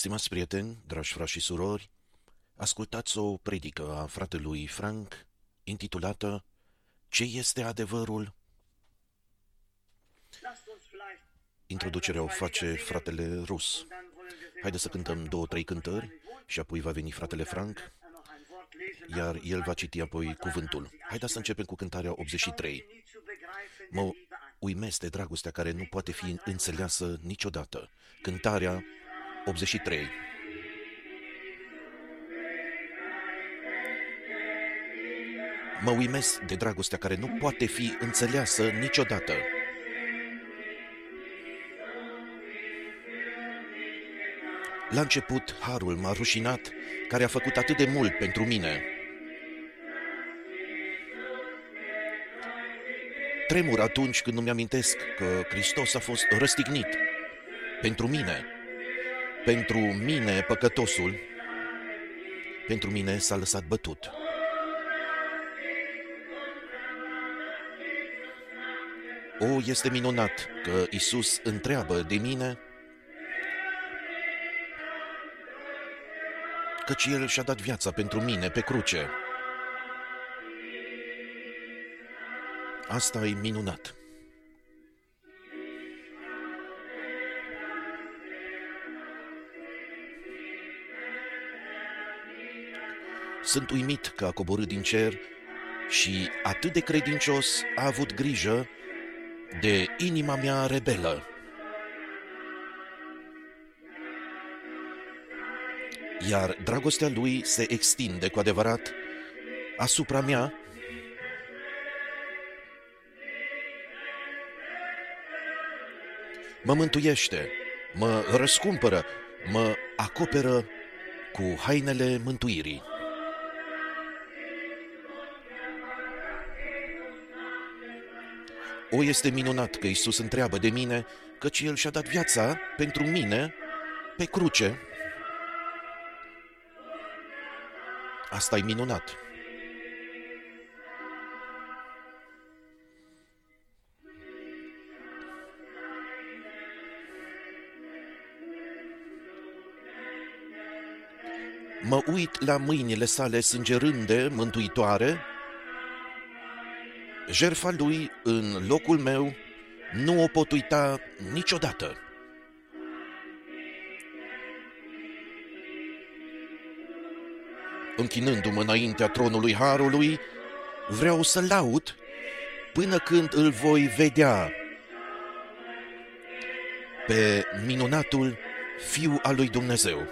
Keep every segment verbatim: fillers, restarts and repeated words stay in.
Stimați prieteni, dragi frați și surori, ascultați o predică a fratelui Frank, intitulată Ce este adevărul? Introducerea o face fratele Rus. Haideți să cântăm două, trei cântări și apoi va veni fratele Frank, iar el va citi apoi cuvântul. Haideți să începem cu cântarea optzeci și trei. Mă uimesc de dragostea care nu poate fi înțeleasă niciodată. Cântarea optzeci și trei. Mă uimesc de dragostea care nu poate fi înțeleasă niciodată. La început, harul m-a rușinat, care a făcut atât de mult pentru mine. Tremur atunci când îmi amintesc că Hristos a fost răstignit pentru mine, pentru mine păcătosul, pentru mine s-a lăsat bătut. O, este minunat că Iisus întreabă de mine, căci El și-a dat viața pentru mine pe cruce. Asta e minunat. Sunt uimit că a coborât din cer și atât de credincios a avut grijă de inima mea rebelă. Iar dragostea Lui se extinde cu adevărat asupra mea, mă mântuiește, mă răscumpără, mă acoperă cu hainele mântuirii. O, este minunat că Iisus întreabă de mine, căci El și-a dat viața pentru mine pe cruce. Asta e minunat. Mă uit la mâinile sale sângerânde, mântuitoare. Jertfa Lui în locul meu nu o pot uita niciodată. Închinându-mă înaintea tronului Harului, vreau să laud până când îl voi vedea pe minunatul Fiu al lui Dumnezeu.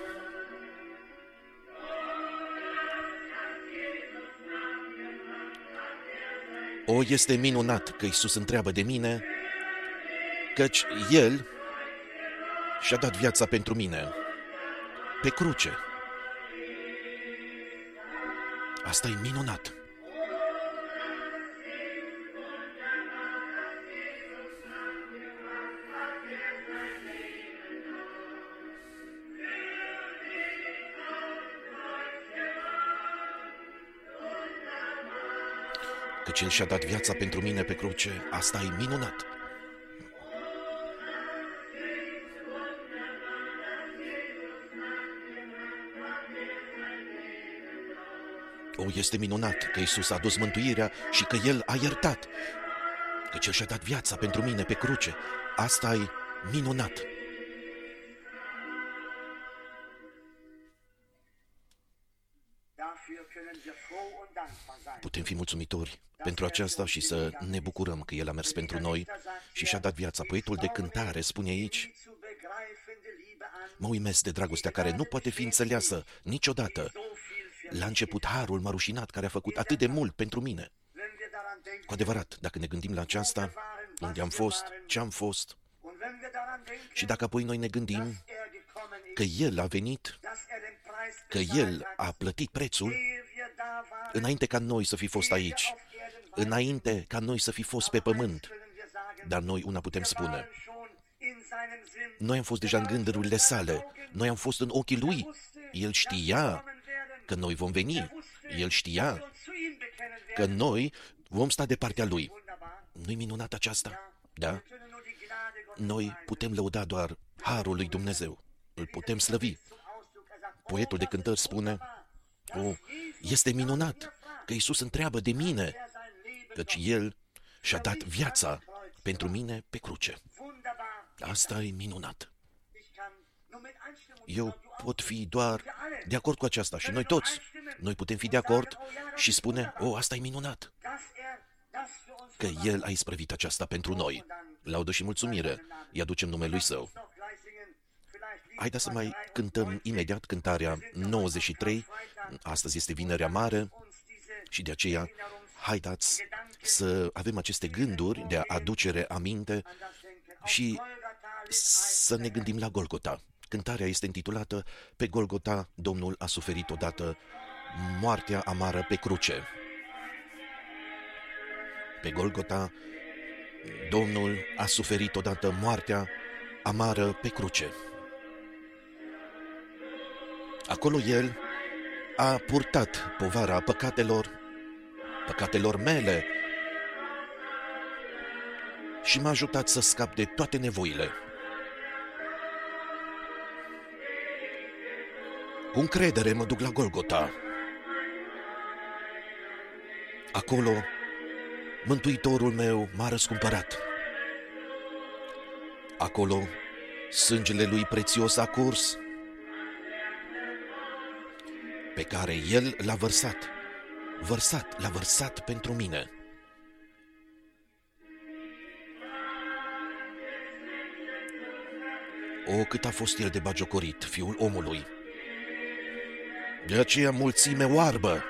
O, este minunat că Iisus întreabă de mine, căci El și-a dat viața pentru mine pe cruce. Asta e minunat. Căci El și-a dat viața pentru mine pe cruce, asta e minunat. O, este minunat că Iisus a adus mântuirea și că El a iertat, căci El și-a dat viața pentru mine pe cruce. Asta e minunat. Putem fi mulțumitori pentru aceasta și să ne bucurăm că El a mers pentru noi și și-a dat viața. Poetul de cântare spune aici, mă uimesc de dragostea care nu poate fi înțeleasă niciodată. La început, harul m-a rușinat, care a făcut atât de mult pentru mine. Cu adevărat, dacă ne gândim la aceasta, unde am fost, ce am fost, și dacă apoi noi ne gândim că El a venit, că El a plătit prețul, înainte ca noi să fi fost aici, înainte ca noi să fi fost pe pământ, dar noi una putem spune, noi am fost deja în gândurile sale, noi am fost în ochii Lui, El știa că noi vom veni, El știa că noi vom sta de partea Lui. Nu-i minunat aceasta? Da? Noi putem lăuda doar harul lui Dumnezeu, îl putem slăvi, Poetul de cântări spune, o, este minunat că Iisus întreabă de mine, căci El și-a dat viața pentru mine pe cruce. Asta e minunat. Eu pot fi doar de acord cu aceasta și noi toți, noi putem fi de acord și spune, o, asta e minunat, că El a isprăvit aceasta pentru noi. Laudă și mulțumire, îi aducem numele Lui Său. Haideți să mai cântăm imediat cântarea nouăzeci și trei, astăzi este Vinerea Mare și de aceea haideți să avem aceste gânduri de aducere aminte și să ne gândim la Golgota. Cântarea este intitulată Pe Golgota Domnul a suferit odată moartea amară pe cruce. Pe Golgota Domnul a suferit odată moartea amară pe cruce. Acolo El a purtat povara păcatelor, păcatelor mele și m-a ajutat să scap de toate nevoile. Cu încredere mă duc la Golgota. Acolo Mântuitorul meu m-a răscumpărat. Acolo sângele Lui prețios a curs, pe care El l-a vărsat, vărsat, l-a vărsat pentru mine. O, cât a fost El de bagiocorit, Fiul omului! De aceea mulțime oarbă.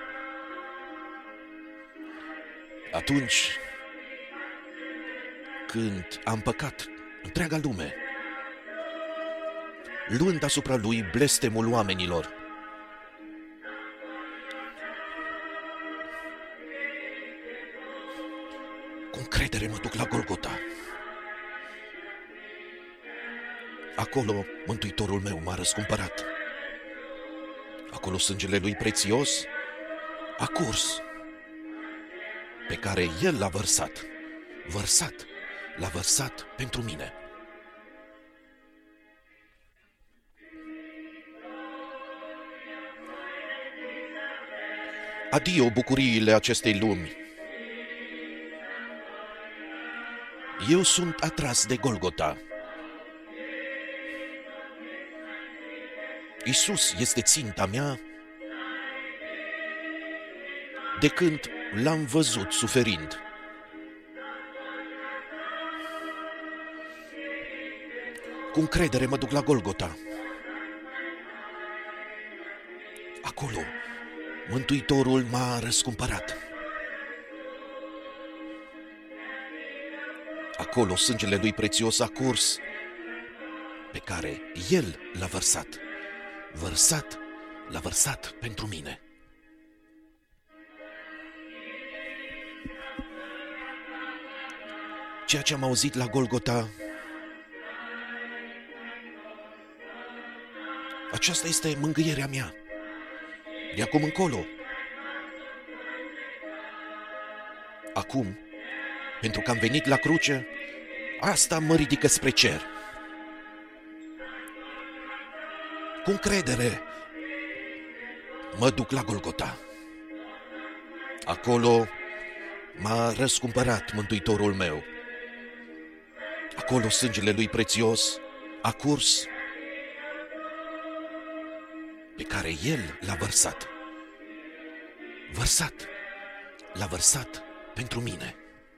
Atunci când am păcat întreaga lume, luând asupra Lui blestemul oamenilor, cu încredere mă duc la Golgota. Acolo Mântuitorul meu m-a răscumpărat. Acolo sângele Lui prețios a curs, pe care El l-a vărsat, vărsat, l-a vărsat pentru mine. Adio bucuriile acestei lumi. Eu sunt atras de Golgota. Iisus este ținta mea de când L-am văzut suferind. Cu încredere mă duc la Golgota. Acolo Mântuitorul m-a răscumpărat. Acolo sângele Lui prețios a curs, pe care El l-a vărsat. Vărsat, l-a vărsat pentru mine. Ceea ce am auzit la Golgota, aceasta este mângâierea mea. De acum încolo. Acum, pentru că am venit la cruce, asta mă ridică spre cer. Cu încredere mă duc la Golgota. Acolo m-a răscumpărat Mântuitorul meu. Acolo sângele Lui prețios a curs, pe care El l-a vărsat. Vărsat, l-a vărsat pentru mine.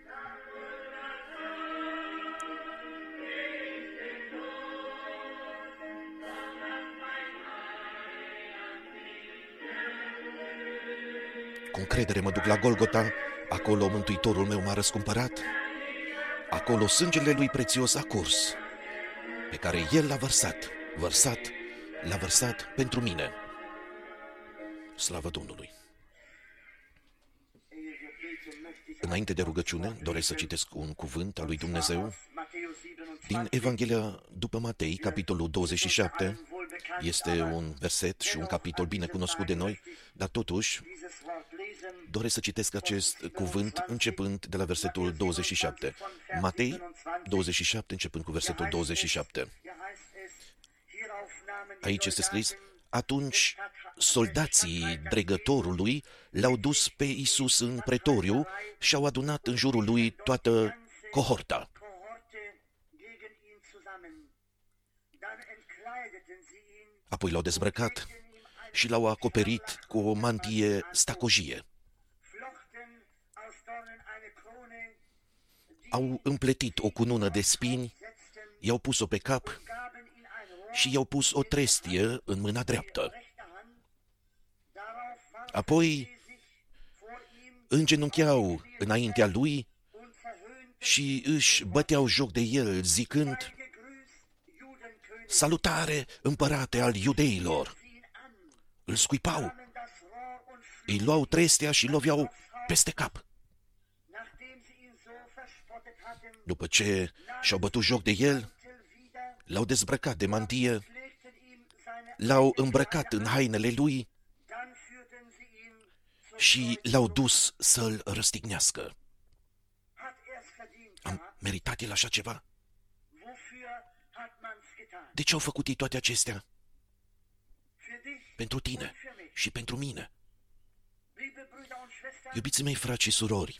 Cu încredere mă duc la Golgota, acolo Mântuitorul meu m-a răscumpărat, acolo sângele Lui prețios a curs, pe care El l-a vărsat, vărsat, l-a vărsat pentru mine. Slavă Domnului! Înainte de rugăciune, doresc să citesc un cuvânt al lui Dumnezeu din Evanghelia după Matei, capitolul douăzeci și șapte. Este un verset și un capitol bine cunoscut de noi, dar totuși doresc să citesc acest cuvânt începând de la versetul douăzeci și șapte. Matei douăzeci și șapte, începând cu versetul douăzeci și șapte. Aici este scris: Atunci, soldații dregătorului l-au dus pe Iisus în pretoriu și au adunat în jurul lui toată cohorta. Apoi l-au dezbrăcat și l-au acoperit cu o mantie stacojie. Au împletit o cunună de spini, i-au pus-o pe cap și i-au pus o trestie în mâna dreaptă. Apoi îngenuncheau înaintea lui și își băteau joc de el, zicând: "Salutare, împărate al iudeilor!" Îl scuipau, îi luau trestia și loveau peste cap. După ce și-au bătut joc de el, l-au dezbrăcat de mantie, l-au îmbrăcat în hainele lui și l-au dus să-l răstignească. Am meritat el așa ceva? De ce au făcut ei toate acestea? Pentru tine și pentru mine. Iubiții mei, frați și surori,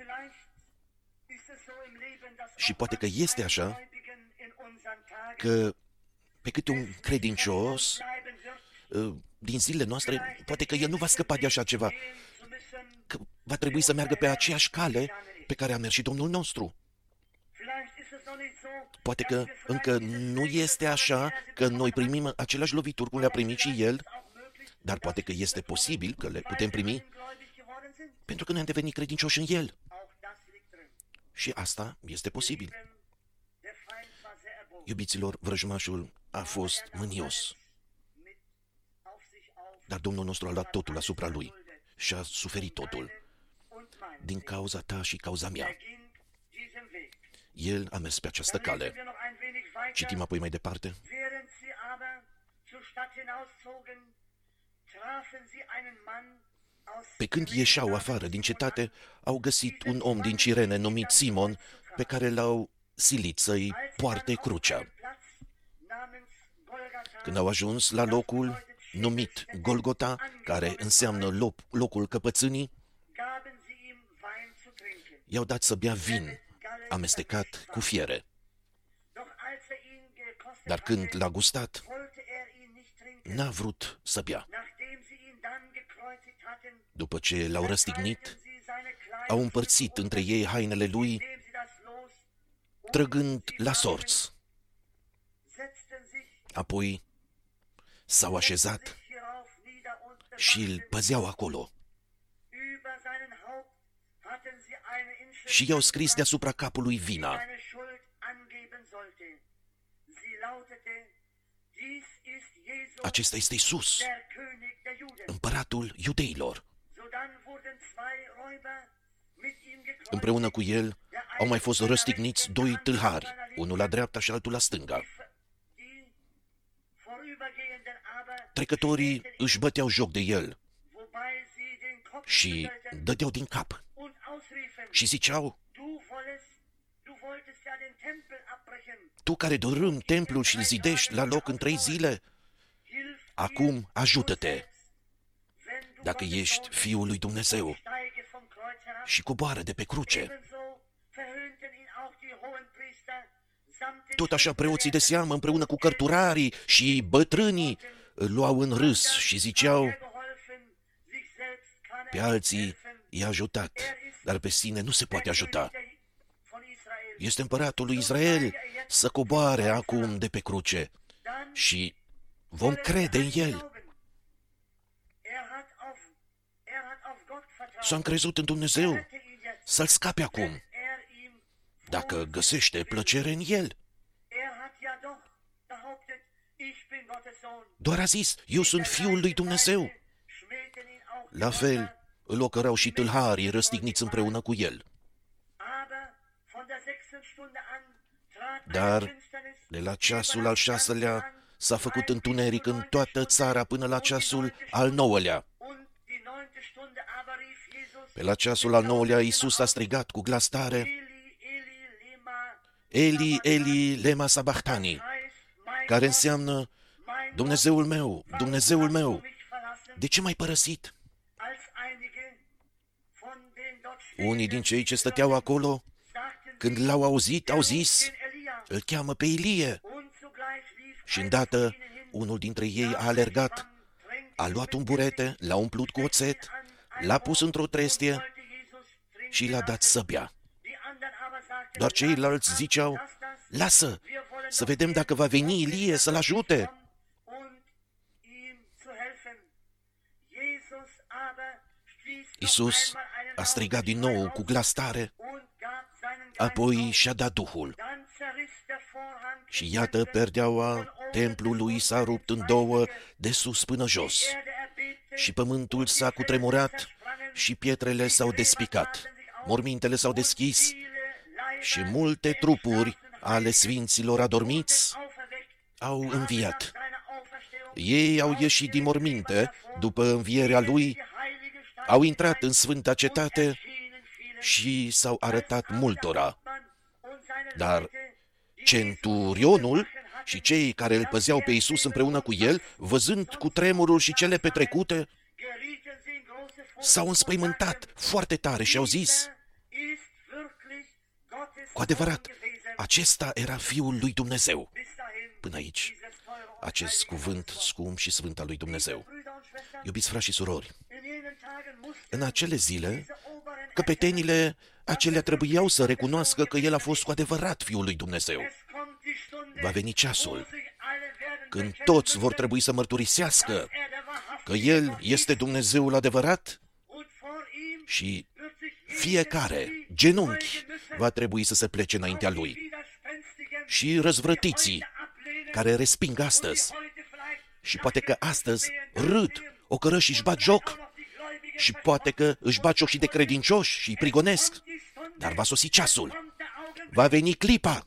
și poate că este așa, că pe câte un credincios din zilele noastre, poate că el nu va scăpa de așa ceva, că va trebui să meargă pe aceeași cale pe care a mers și Domnul nostru. Poate că încă nu este așa, că noi primim aceleași lovituri cum le-a primit și el, dar poate că este posibil că le putem primi pentru că ne-am devenit credincioși în el. Și asta este posibil. Iubiților, vrăjmașul a fost mânios, dar Domnul nostru a luat totul asupra lui și a suferit totul din cauza ta și cauza mea. El a mers pe această cale. Citim apoi mai departe. Pe când ieșeau afară din cetate, au găsit un om din Cirene numit Simon, pe care l-au silit să-i poarte crucea. Când au ajuns la locul numit Golgota, care înseamnă loc, locul căpățânii, i-au dat să bea vin amestecat cu fiere. Dar când l-a gustat, n-a vrut să bea. După ce l-au răstignit, au împărțit între ei hainele lui, trăgând la sorți. Apoi s-au așezat și îl păzeau acolo. Și i-au scris deasupra capului vina. Acesta este Iisus, împăratul iudeilor. Împreună cu el au mai fost răstigniți doi tâlhari, unul la dreapta și altul la stânga. Trecătorii își băteau joc de el și dădeau din cap și ziceau: "Tu care dărâm templul și îl zidești la loc în trei zile, acum ajută-te, dacă ești Fiul lui Dumnezeu, și coboară de pe cruce." Tot așa preoții de seamă împreună cu cărturarii și bătrânii îl luau în râs și ziceau: "Pe alții i-a ajutat, dar pe sine nu se poate ajuta. Este împăratul lui Israel, să coboare acum de pe cruce și vom crede în el." S-a încrezut în Dumnezeu să-l scape acum, dacă găsește plăcere în el. Doar a zis: "Eu sunt Fiul lui Dumnezeu." La fel îl ocărau și tâlharii răstigniți împreună cu el. Dar de la ceasul al șaselea s-a făcut întuneric în toată țara până la ceasul al nouălea. Pe la ceasul al nouălea Iisus a strigat cu glas tare: "Eli, Eli, lema sabachthani", care înseamnă: Dumnezeul meu, Dumnezeul meu, de ce m-ai părăsit? Unii din cei ce stăteau acolo, când l-au auzit, au zis, îl cheamă pe Ilie. Și îndată, unul dintre ei a alergat, a luat un burete, l-a umplut cu oțet, l-a pus într-o trestie și l-a dat să bea. Doar ceilalți ziceau, lasă, să vedem dacă va veni Ilie să-l ajute. Iisus a strigat din nou cu glas tare, apoi și-a dat Duhul. Și iată, perdeaua templului s-a rupt în două, de sus până jos. Și pământul s-a cutremurat și pietrele s-au despicat. Mormintele s-au deschis și multe trupuri ale sfinților adormiți au înviat. Ei au ieșit din morminte după învierea lui, au intrat în sfânta cetate și s-au arătat multora. Dar centurionul și cei care îl păzeau pe Iisus împreună cu el, văzând cu tremurul și cele petrecute, s-au înspăimântat foarte tare și au zis, cu adevărat, acesta era Fiul lui Dumnezeu. Până aici, acest cuvânt scump și sfânt al lui Dumnezeu. Iubiți frați și surori, în acele zile, căpetenile acelea trebuiau să recunoască că El a fost cu adevărat Fiul lui Dumnezeu. Va veni ceasul când toți vor trebui să mărturisească că El este Dumnezeul adevărat și fiecare genunchi va trebui să se plece înaintea Lui. Și răzvrătiții care resping astăzi și poate că astăzi râd, ocărăși și își bat joc și poate că își bat joc și de credincioși și îi prigonesc, dar va sosi ceasul, va veni clipa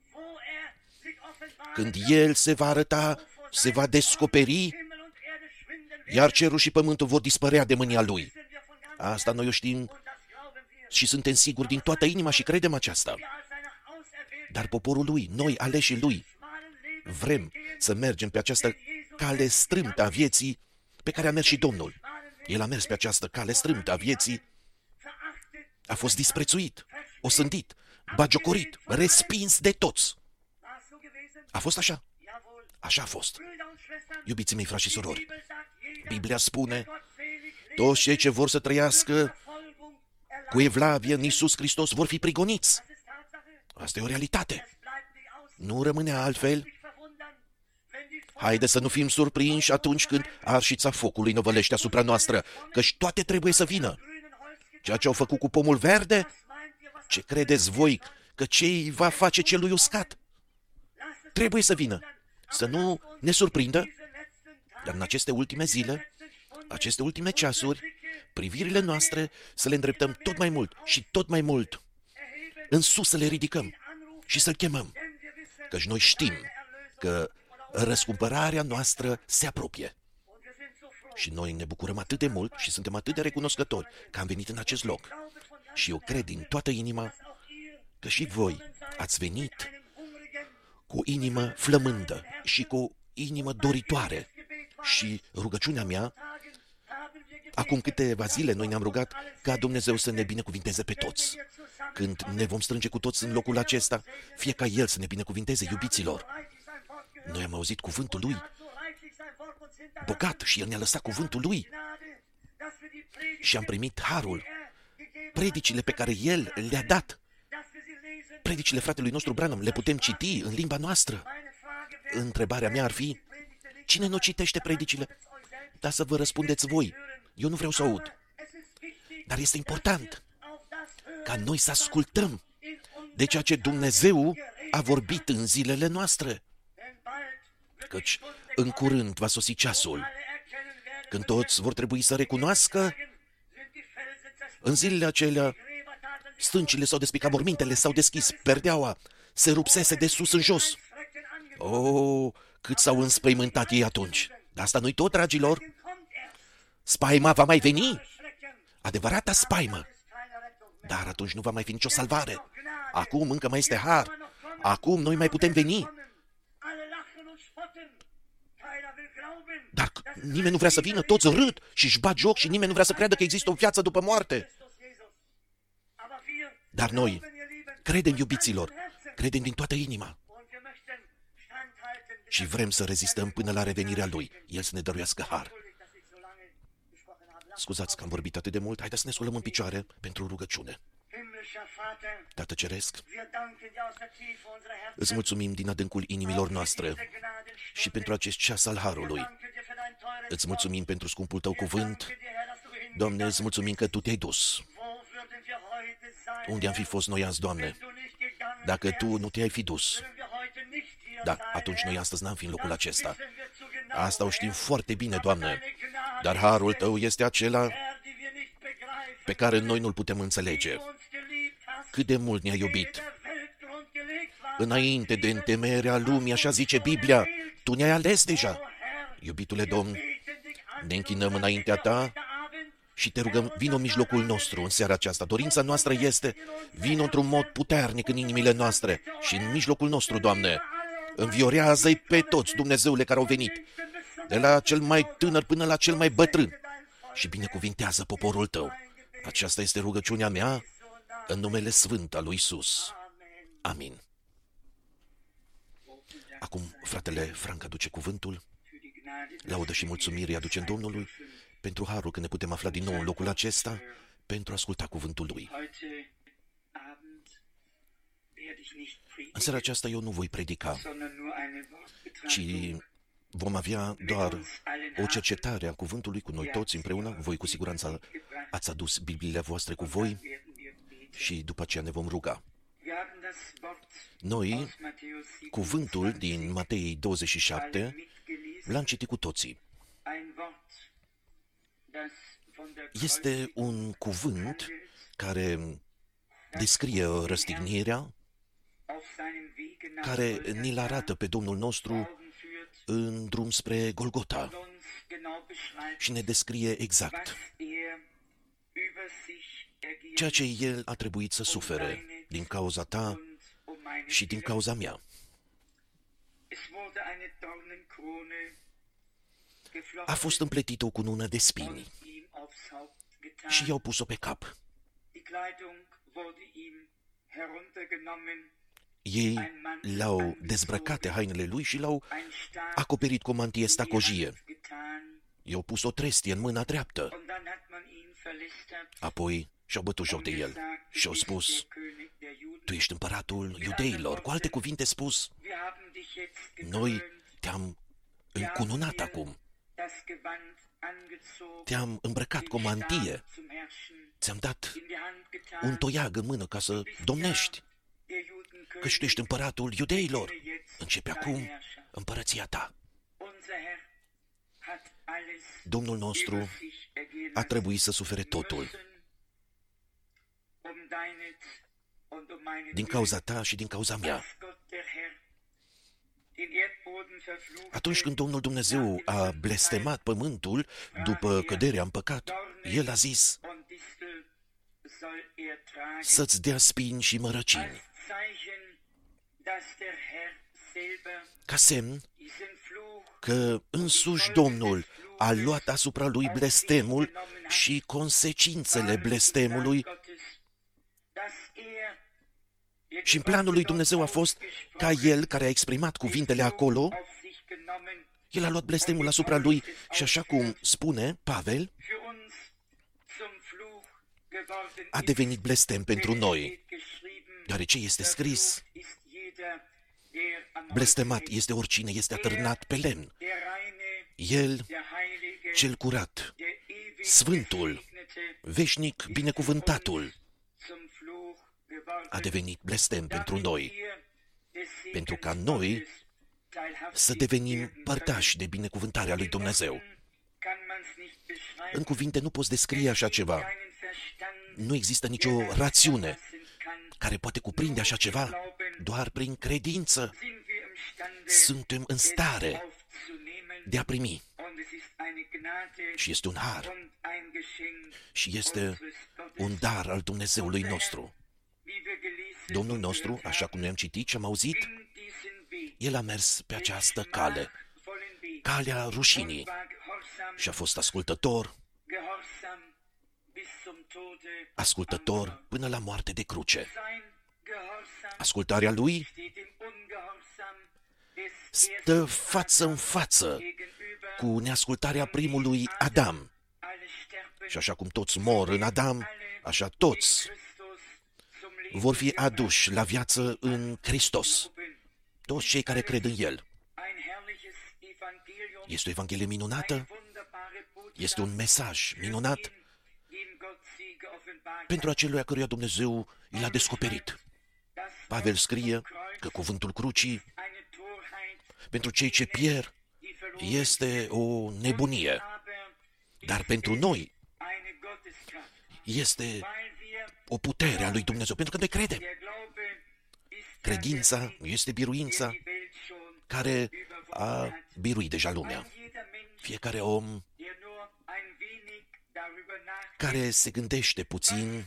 când El se va arăta, se va descoperi, iar cerul și pământul vor dispărea de mânia Lui. Asta noi o știm și suntem siguri din toată inima și credem aceasta. Dar poporul Lui, noi, aleșii Lui, vrem să mergem pe această cale strâmtă a vieții pe care a mers și Domnul. El a mers pe această cale strâmtă a vieții, a fost disprețuit, osândit, bagiocorit, respins de toți. A fost așa? Așa a fost. Iubiții mei, frați și surori, Biblia spune, toți cei ce vor să trăiască cu evlavie în Iisus Hristos vor fi prigoniți. Asta e o realitate. Nu rămâne altfel. Haide să nu fim surprinși atunci când arșița focului năvălește asupra noastră, căci toate trebuie să vină. Ceea ce au făcut cu pomul verde, ce credeți voi că ce va face celui uscat? Trebuie să vină. Să nu ne surprindă. Dar în aceste ultime zile, aceste ultime ceasuri, privirile noastre să le îndreptăm tot mai mult și tot mai mult în sus, să le ridicăm și să-L chemăm. Căci noi știm că răscumpărarea noastră se apropie. Și noi ne bucurăm atât de mult și suntem atât de recunoscători că am venit în acest loc. Și eu cred din toată inima că și voi ați venit cu o inimă flămândă și cu o inimă doritoare. Și rugăciunea mea, acum câteva zile noi ne-am rugat ca Dumnezeu să ne binecuvinteze pe toți. Când ne vom strânge cu toți în locul acesta, fie ca El să ne binecuvinteze, iubiților. Noi am auzit cuvântul Lui bogat și El ne-a lăsat cuvântul Lui și am primit harul, predicile pe care El le-a dat. Predicile fratelui nostru Branham le putem citi în limba noastră. Întrebarea mea ar fi, cine nu citește predicile? Dar să vă răspundeți voi. Eu nu vreau să aud. Dar este important ca noi să ascultăm de ceea ce Dumnezeu a vorbit în zilele noastre. Căci în curând va sosi ceasul când toți vor trebui să recunoască. În zilele acelea, stâncile s-au despicat, mormintele s-au deschis, perdeaua se rupsese de sus în jos. Oh, cât s-au înspăimântat ei atunci. Dar asta nu-i tot, dragilor. Spaima va mai veni. Adevărata spaimă. Dar atunci nu va mai fi nicio salvare. Acum încă mai este har. Acum noi mai putem veni. Dar nimeni nu vrea să vină, toți râd și își bat joc și nimeni nu vrea să creadă că există o viață după moarte. Dar noi credem, iubiților, credem din toată inima și vrem să rezistăm până la revenirea Lui, El să ne dăruiască har. Scuzați că am vorbit atât de mult, haideți să ne sculăm în picioare pentru rugăciune. Tată Ceresc, îți mulțumim din adâncul inimilor noastre și pentru acest ceas al harului. Îți mulțumim pentru scumpul Tău cuvânt. Doamne, îți mulțumim că Tu te-ai dus. Unde am fi fost noi azi, Doamne? Dacă Tu nu te-ai fi dus, da, atunci noi astăzi n-am fi în locul acesta. Asta o știm foarte bine, Doamne, dar harul Tău este acela pe care noi nu-l putem înțelege. Cât de mult ne-ai iubit. Înainte de întemeierea lumii, așa zice Biblia, Tu ne-ai ales deja. Iubitule Domn, ne închinăm înaintea Ta și Te rugăm, vino în mijlocul nostru în seara aceasta. Dorința noastră este, vino într-un mod puternic în inimile noastre și în mijlocul nostru, Doamne. Înviorează-i pe toți, Dumnezeule, care au venit, de la cel mai tânăr până la cel mai bătrân, și binecuvintează poporul Tău. Aceasta este rugăciunea mea în numele sfânt al lui Iisus. Amin. Acum fratele Frank aduce cuvântul. Laudă și mulțumire aducem Domnului pentru harul că ne putem afla din nou în locul acesta pentru a asculta cuvântul Lui. În seara aceasta eu nu voi predica, ci vom avea doar o cercetare a cuvântului cu noi toți împreună. Voi cu siguranță ați adus Bibliile voastre cu voi și după aceea ne vom ruga. Noi, cuvântul din Matei douăzeci și șapte, l-am citit cu toții. Este un cuvânt care descrie răstignirea, care ne-l arată pe Domnul nostru în drum spre Golgota și ne descrie exact ceea ce El a trebuit să sufere din cauza ta și din cauza mea. A fost împletită o cunună de spini și i-au pus-o pe cap. Ei l-au dezbrăcat de hainele lui și l-au acoperit cu o mantie stacojie. I-au pus o trestie în mâna dreaptă. Apoi și-au bătut joc de el și au spus, Tu ești împăratul iudeilor. Cu alte cuvinte spus, noi te-am încununat acum. Te-am îmbrăcat cu o mantie. Ți-am dat un toiag în mână ca să domnești. Căci tu ești împăratul iudeilor. Începe acum împărăția ta. Domnul nostru a trebuit să sufere totul. Din cauza ta și din cauza mea. Atunci când Domnul Dumnezeu a blestemat pământul după căderea în păcat, El a zis să-ți dea spini și mărăcini. Ca semn că însuși Domnul a luat asupra lui blestemul și consecințele blestemului. Și în planul lui Dumnezeu a fost ca El, care a exprimat cuvintele acolo, El a luat blestemul asupra lui și așa cum spune Pavel, a devenit blestem pentru noi, deoarece este scris, blestemat este oricine este atârnat pe lemn. El, cel curat, sfântul, veșnic binecuvântatul, a devenit blestem pentru noi, pentru ca noi să devenim părtași de binecuvântarea lui Dumnezeu. În cuvinte nu poți descrie așa ceva. Nu există nicio rațiune care poate cuprinde așa ceva. Doar prin credință suntem în stare de a primi. Și este un har. Și este un dar al Dumnezeului nostru. Domnul nostru, așa cum ne-am citit și am auzit, El a mers pe această cale. calea rușinii și a fost ascultător, ascultător până la moarte de cruce. Ascultarea lui stă față în față cu neascultarea primului Adam. Și așa cum toți mor în Adam, așa toți vor fi aduși la viață în Hristos. Toți cei care cred în El. Este o Evanghelie minunată, este un mesaj minunat pentru acelui căruia Dumnezeu l-a descoperit. Pavel scrie că cuvântul crucii pentru cei ce pierd este o nebunie, dar pentru noi este o putere a lui Dumnezeu, pentru că noi credem. Credința este biruința care a biruit deja lumea. Fiecare om care se gândește puțin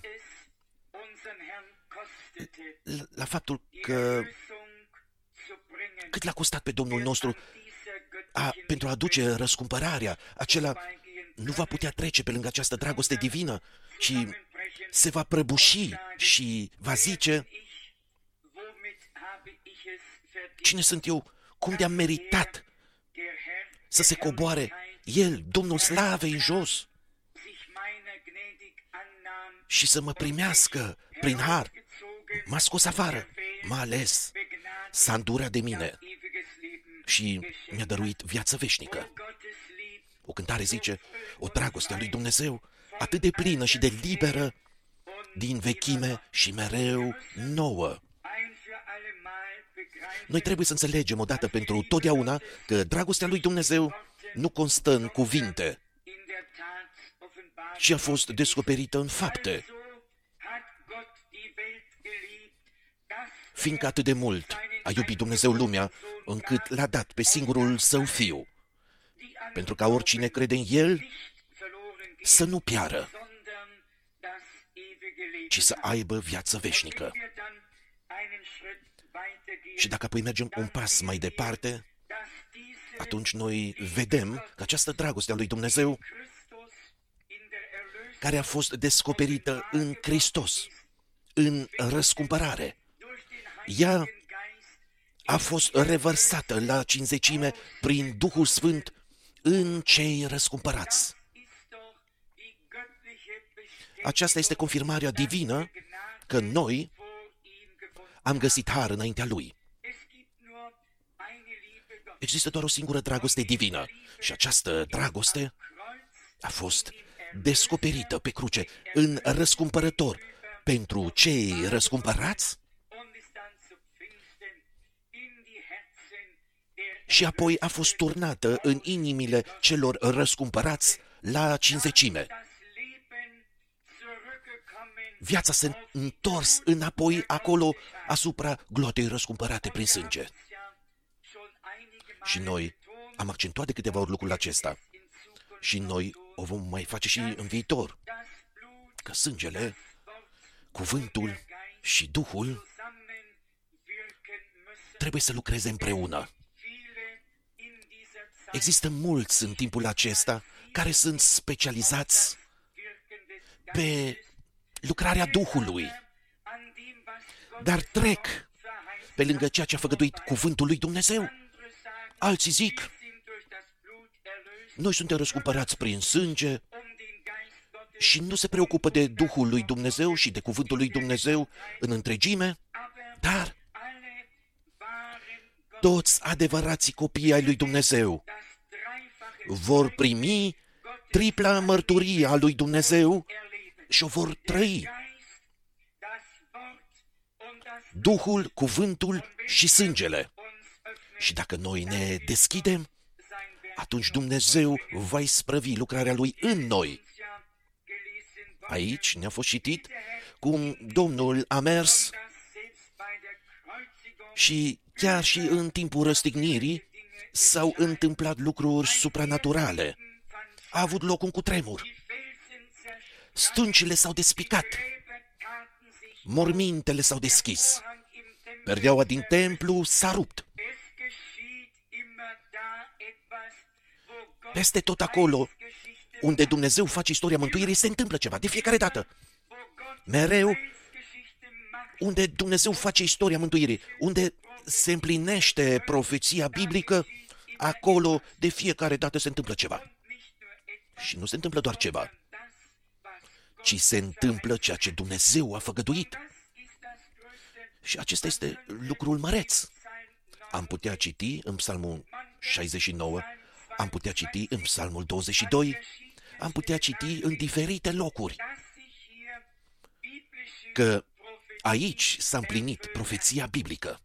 la faptul că cât l-a costat pe Domnul nostru a, pentru a aduce răscumpărarea, acela nu va putea trece pe lângă această dragoste divină și se va prăbuși și va zice: cine sunt eu? Cum de-am meritat să se coboare El, Domnul slavei, în jos și să mă primească prin har? M-a scos afară, m-a ales, s-a îndurat de mine și mi-a dăruit viață veșnică. O cântare zice: o dragoste a lui Dumnezeu atât de plină și de liberă, din vechime și mereu nouă. Noi trebuie să înțelegem odată pentru totdeauna că dragostea lui Dumnezeu nu constă în cuvinte, ci a fost descoperită în fapte. Fiindcă atât de mult a iubit Dumnezeu lumea, încât l-a dat pe singurul Său Fiu, pentru ca oricine crede în El să nu piară, ci să aibă viață veșnică. Și dacă apoi mergem un pas mai departe, atunci noi vedem că această dragoste a lui Dumnezeu, care a fost descoperită în Hristos, în răscumpărare, ea a fost revărsată la cincizecime prin Duhul Sfânt în cei răscumpărați. Aceasta este confirmarea divină că noi am găsit har înaintea Lui. Există doar o singură dragoste divină și această dragoste a fost descoperită pe cruce în răscumpărător pentru cei răscumpărați și apoi a fost turnată în inimile celor răscumpărați la cincizecime. Viața s-a întors înapoi acolo asupra gloatei răscumpărate prin sânge. Și noi am accentuat de câteva ori lucrul acesta. Și noi o vom mai face și în viitor. Că sângele, cuvântul și Duhul trebuie să lucreze împreună. Există mulți în timpul acesta care sunt specializați pe lucrarea Duhului, dar trec pe lângă ceea ce a făgăduit cuvântul lui Dumnezeu. Alții zic: noi suntem răscumpărați prin sânge și nu se preocupă de Duhul lui Dumnezeu și de cuvântul lui Dumnezeu în întregime, dar toți adevărații copii ai lui Dumnezeu vor primi tripla mărturie a lui Dumnezeu și o vor trăi. Duhul, cuvântul și sângele. Și dacă noi ne deschidem, atunci Dumnezeu va isprăvi lucrarea Lui în noi. Aici ne-a fost citit cum Domnul a mers și chiar și în timpul răstignirii s-au întâmplat lucruri supranaturale. A avut loc un cutremur. Stâncile s-au despicat. Mormintele s-au deschis. Perdeaua din templu s-a rupt. Peste tot acolo unde Dumnezeu face istoria mântuirii, se întâmplă ceva, de fiecare dată. Mereu, unde Dumnezeu face istoria mântuirii, unde se împlinește profeția biblică, acolo de fiecare dată se întâmplă ceva. Și nu se întâmplă doar ceva, ci se întâmplă ceea ce Dumnezeu a făgăduit. Și acesta este lucrul măreț. Am putea citi în Psalmul șaizeci și nouă, am putea citi în Psalmul douăzeci și doi, am putea citi în diferite locuri că aici s-a împlinit profeția biblică.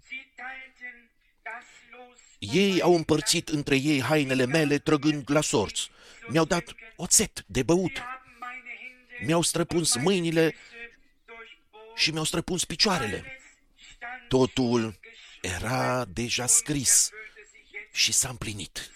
Ei au împărțit între ei hainele mele trăgând la sorți. Mi-au dat oțet de băut. Mi-au străpuns mâinile și mi-au străpuns picioarele. Totul era deja scris și s-a împlinit.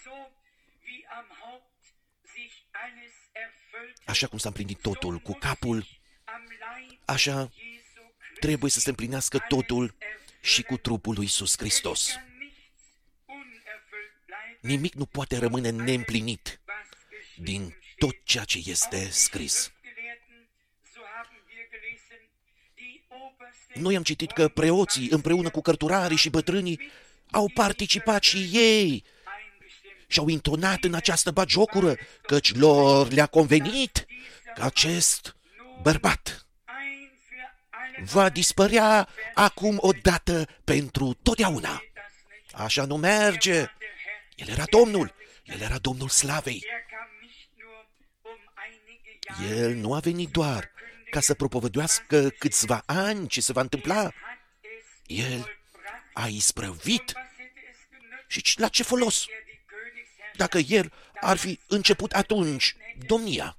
Așa cum s-a împlinit totul cu capul, așa trebuie să se împlinească totul și cu trupul lui Iisus Hristos. Nimic nu poate rămâne neîmplinit din tot ceea ce este scris. Noi am citit că preoții, împreună cu cărturarii și bătrânii, au participat și ei și au intonat în această batjocură, căci lor le-a convenit că acest bărbat va dispărea acum odată pentru totdeauna. Așa nu merge. El era Domnul. El era Domnul slavei. El nu a venit doar ca să propovăduiască câțiva ani ce se va întâmpla. El a isprăvit. Și la ce folos? Dacă el ar fi început atunci domnia,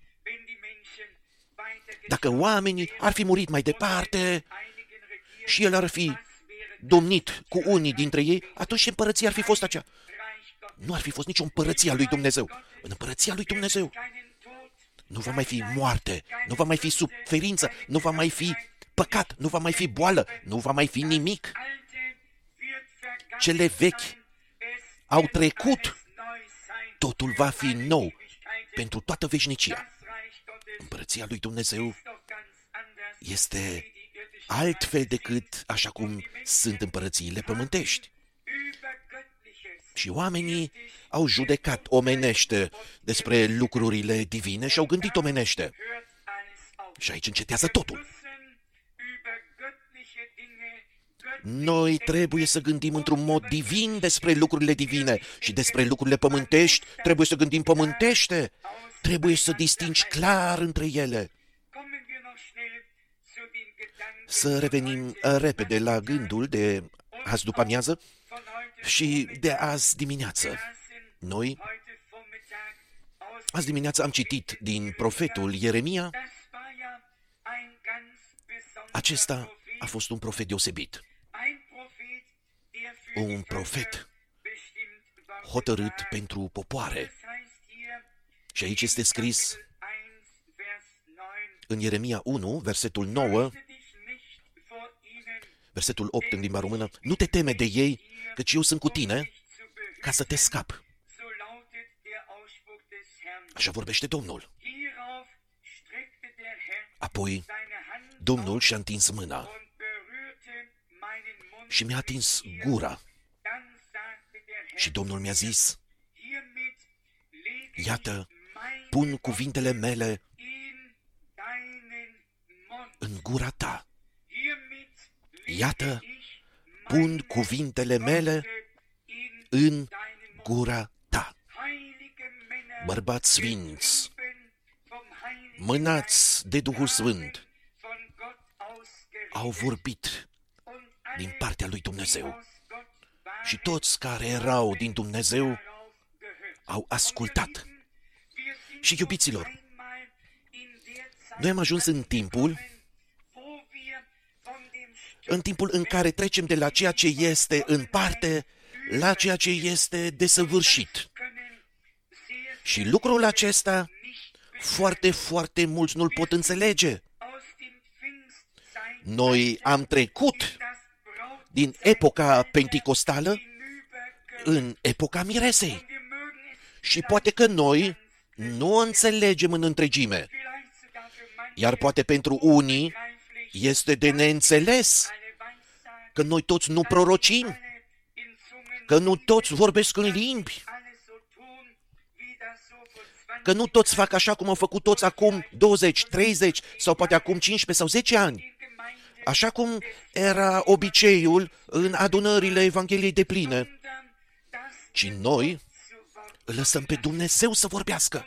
dacă oamenii ar fi murit mai departe și el ar fi domnit cu unii dintre ei, atunci și împărăția ar fi fost aceea. Nu ar fi fost nicio împărăție a lui Dumnezeu. În împărăția lui Dumnezeu nu va mai fi moarte, nu va mai fi suferință, nu va mai fi păcat, nu va mai fi boală, nu va mai fi nimic. Cele vechi au trecut, totul va fi nou pentru toată veșnicia. Împărăția lui Dumnezeu este altfel decât așa cum sunt împărățiile pământești. Și oamenii au judecat omenește despre lucrurile divine și au gândit omenește. Și aici încetează totul. Noi trebuie să gândim într-un mod divin despre lucrurile divine și despre lucrurile pământești trebuie să gândim pământește. Trebuie să distingi clar între ele. Să revenim repede la gândul de azi după amiază și de azi dimineață. Noi, azi dimineață am citit din profetul Ieremia. Acesta a fost un profet deosebit. Un profet hotărât pentru popoare. Și aici este scris în Ieremia unu, versetul nouă, versetul opt în limba română, nu te teme de ei, căci eu sunt cu tine, ca să te scap. Așa vorbește Domnul. Apoi, Domnul și-a întins mâna și mi-a atins gura. Și Domnul mi-a zis, iată, pun cuvintele mele în gura ta. Iată, pun cuvintele mele în gura ta. Bărbați sfinți, mânați de Duhul Sfânt, au vorbit din partea lui Dumnezeu. Și toți care erau din Dumnezeu au ascultat. Și iubiților, noi am ajuns în timpul în timpul în care trecem de la ceea ce este în parte la ceea ce este desăvârșit. Și lucrul acesta foarte, foarte mulți nu-l pot înțelege. Noi am trecut din epoca penticostală în epoca miresei. Și poate că noi nu o înțelegem în întregime. Iar poate pentru unii este de neînțeles că noi toți nu prorocim, că nu toți vorbesc în limbi, că nu toți fac așa cum au făcut toți acum douăzeci, treizeci sau poate acum cincisprezece sau zece ani. Așa cum era obiceiul în adunările Evangheliei depline. Ci noi îl lăsăm pe Dumnezeu să vorbească.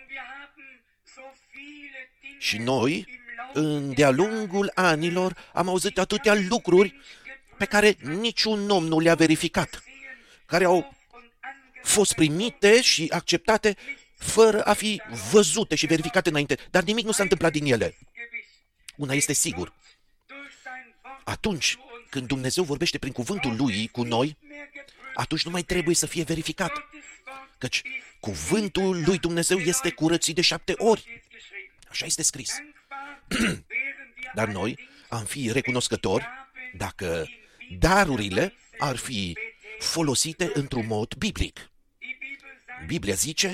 Și noi, de-a lungul anilor, am auzit atâtea lucruri pe care niciun om nu le-a verificat, care au fost primite și acceptate fără a fi văzute și verificate înainte, dar nimic nu s-a întâmplat din ele. Una este sigur. Atunci când Dumnezeu vorbește prin cuvântul Lui cu noi, atunci nu mai trebuie să fie verificat. Căci cuvântul lui Dumnezeu este curățit de șapte ori. Așa este scris. Dar noi am fi recunoscători dacă darurile ar fi folosite într-un mod biblic. Biblia zice,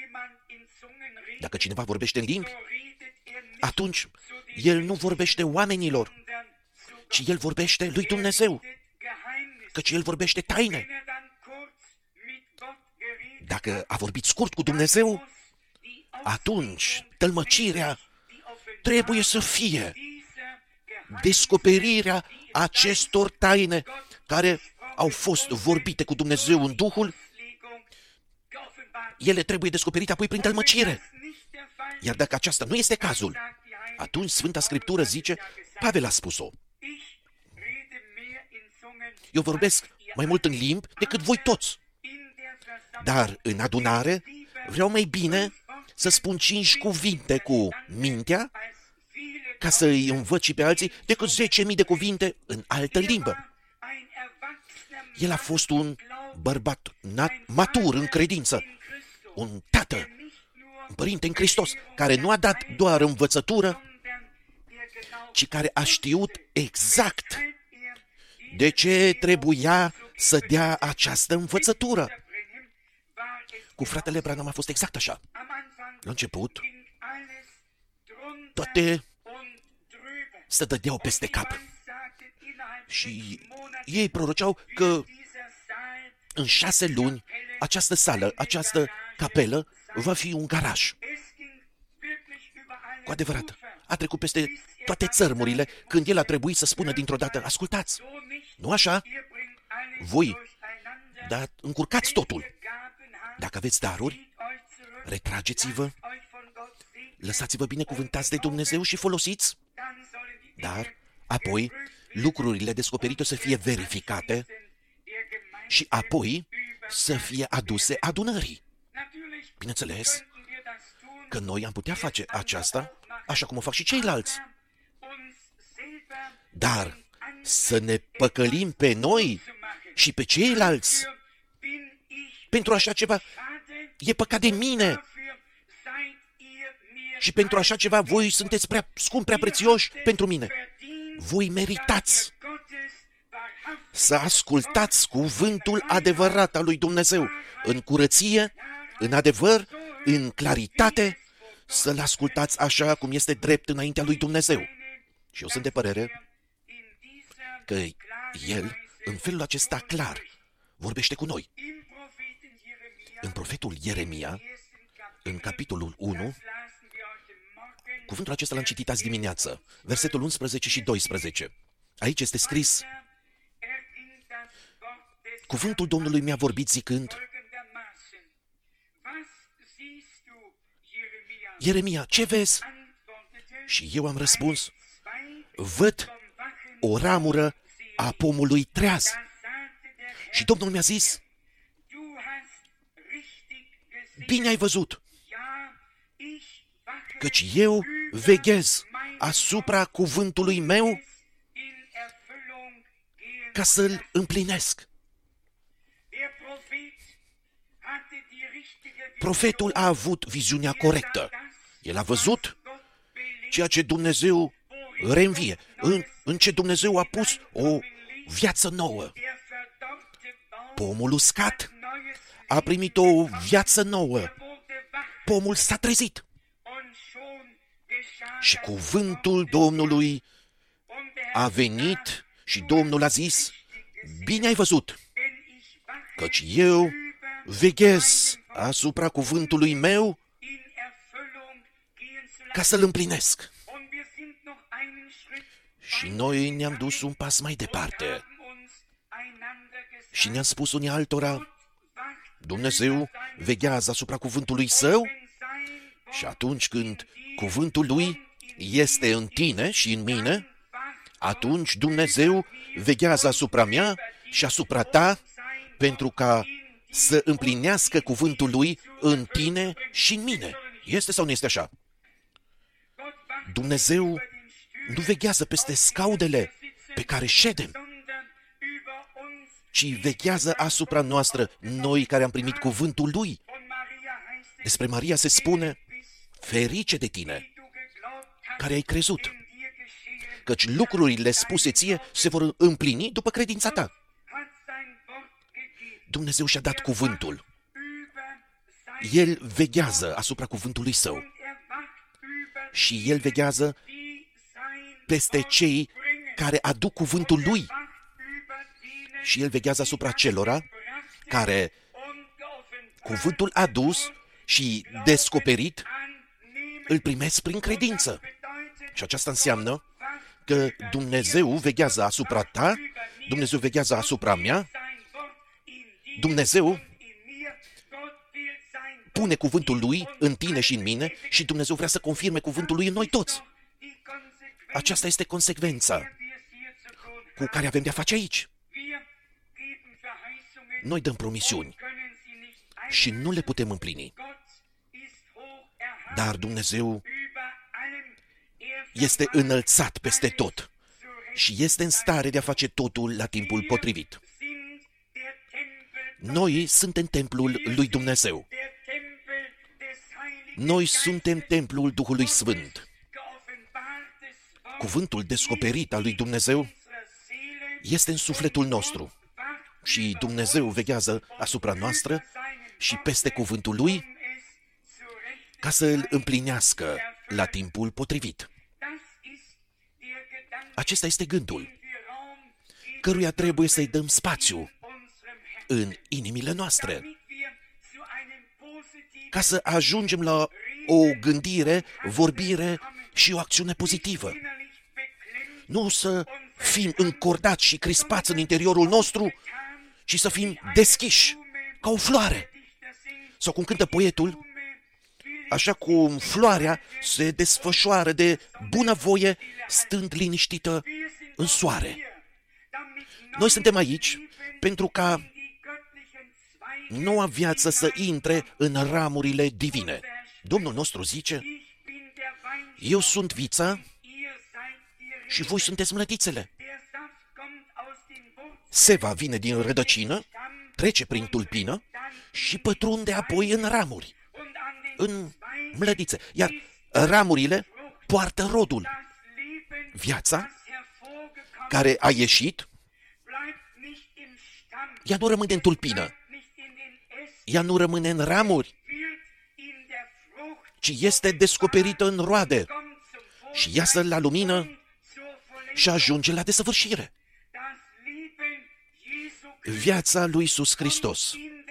dacă cineva vorbește în limbi, atunci el nu vorbește oamenilor, ci el vorbește lui Dumnezeu, căci el vorbește taine. Dacă a vorbit scurt cu Dumnezeu, atunci tălmăcirea trebuie să fie descoperirea acestor taine care au fost vorbite cu Dumnezeu în Duhul. Ele trebuie descoperite apoi prin tălmăcire. Iar dacă aceasta nu este cazul, atunci Sfânta Scriptură zice, Pavel a spus-o, eu vorbesc mai mult în limbi decât voi toți. Dar în adunare vreau mai bine să spun cinci cuvinte cu mintea ca să îi învăț și pe alții decât zece mii de cuvinte în altă limbă. El a fost un bărbat matur în credință, un tată, un părinte în Hristos, care nu a dat doar învățătură, ci care a știut exact de ce trebuia să dea această învățătură. Cu fratele Branham a fost exact așa. La început, toate se dădeau peste cap. Și ei proroceau că în șase luni această sală, această capelă va fi un garaj. Cu adevărat, a trecut peste toate țărmurile când el a trebuit să spună dintr-o dată, ascultați, nu așa? Voi, dar încurcați totul. Dacă aveți daruri, retrageți-vă, lăsați-vă binecuvântați de Dumnezeu și folosiți. Dar, apoi, lucrurile descoperite să fie verificate și apoi să fie aduse adunării. Bineînțeles că noi am putea face aceasta așa cum o fac și ceilalți. Dar să ne păcălim pe noi și pe ceilalți pentru așa ceva e păcat de mine. Și pentru așa ceva voi sunteți prea scumpi, prea prețioși pentru mine. Voi meritați să ascultați cuvântul adevărat al lui Dumnezeu în curăție, în adevăr, în claritate, să-l ascultați așa cum este drept înaintea lui Dumnezeu. Și eu sunt de părere că el, în felul acesta clar, vorbește cu noi. În profetul Ieremia, în capitolul unu, cuvântul acesta l-am citit azi dimineață, versetul unsprezece și doisprezece. Aici este scris, cuvântul Domnului mi-a vorbit zicând, Ieremia, ce vezi? Și eu am răspuns, văd o ramură a pomului treaz. Și Domnul mi-a zis, bine ai văzut, căci eu veghez asupra cuvântului meu ca să-l împlinesc. Profetul a avut viziunea corectă. El a văzut ceea ce Dumnezeu reînvie, în, în ce Dumnezeu a pus o viață nouă. Pomul uscat a primit o viață nouă pomul s-a trezit. Și cuvântul Domnului a venit și Domnul a zis, bine ai văzut, căci eu veghez asupra cuvântului meu ca să-l împlinesc. Și noi ne-am dus un pas mai departe și ne-am spus unii altora, Dumnezeu veghează asupra cuvântului Său și atunci când cuvântul Lui este în tine și în mine, atunci Dumnezeu veghează asupra mea și asupra ta pentru ca să împlinească cuvântul Lui în tine și în mine. Este sau nu este așa? Dumnezeu nu veghează peste scaunele pe care ședem, ci veghează asupra noastră, noi care am primit cuvântul Lui. Despre Maria se spune, ferice de tine, care ai crezut, căci lucrurile spuse ție se vor împlini după credința ta. Dumnezeu și-a dat cuvântul. El veghează asupra cuvântului Său. Și El veghează peste cei care aduc cuvântul Lui. Și El veghează asupra celora care cuvântul adus și descoperit îl primesc prin credință. Și aceasta înseamnă că Dumnezeu veghează asupra ta, Dumnezeu veghează asupra mea, Dumnezeu pune cuvântul Lui în tine și în mine și Dumnezeu vrea să confirme cuvântul Lui în noi toți. Aceasta este consecvența cu care avem de-a face aici. Noi dăm promisiuni și nu le putem împlini. Dar Dumnezeu este înălțat peste tot și este în stare de a face totul la timpul potrivit. Noi suntem templul lui Dumnezeu. Noi suntem templul Duhului Sfânt. Cuvântul descoperit al lui Dumnezeu este în sufletul nostru și Dumnezeu veghează asupra noastră și peste cuvântul Lui ca să îl împlinească la timpul potrivit. Acesta este gândul căruia trebuie să-i dăm spațiu în inimile noastre ca să ajungem la o gândire, vorbire și o acțiune pozitivă. Nu să fim încordați și crispați în interiorul nostru, ci să fim deschiși ca o floare. Sau cum cântă poetul, așa cum floarea se desfășoară de bunăvoie stând liniștită în soare. Noi suntem aici pentru ca noua viață să intre în ramurile divine. Domnul nostru zice, eu sunt vița și voi sunteți mlădițele. Seva vine din rădăcină, trece prin tulpină și pătrunde apoi în ramuri, în mlădițe. Iar ramurile poartă rodul. Viața care a ieșit, ea nu rămâne în tulpină, ea nu rămâne în ramuri, ci este descoperită în roade și iasă la lumină și ajunge la desăvârșire. Viața lui Iisus Hristos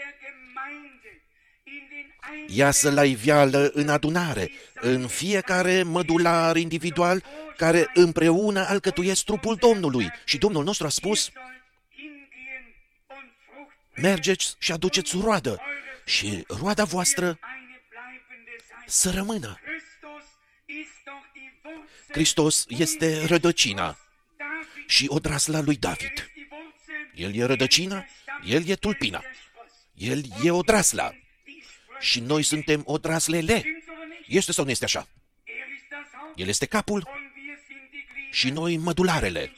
iasă la iveală în adunare, în fiecare mădular individual care împreună alcătuiesc trupul Domnului. Și Domnul nostru a spus, mergeți și aduceți roadă și roada voastră să rămână. Hristos este rădăcina și odrasla lui David. El e rădăcina, El e tulpina, El e odrasla și noi suntem odraslele. Este sau nu este așa? El este capul și noi mădularele.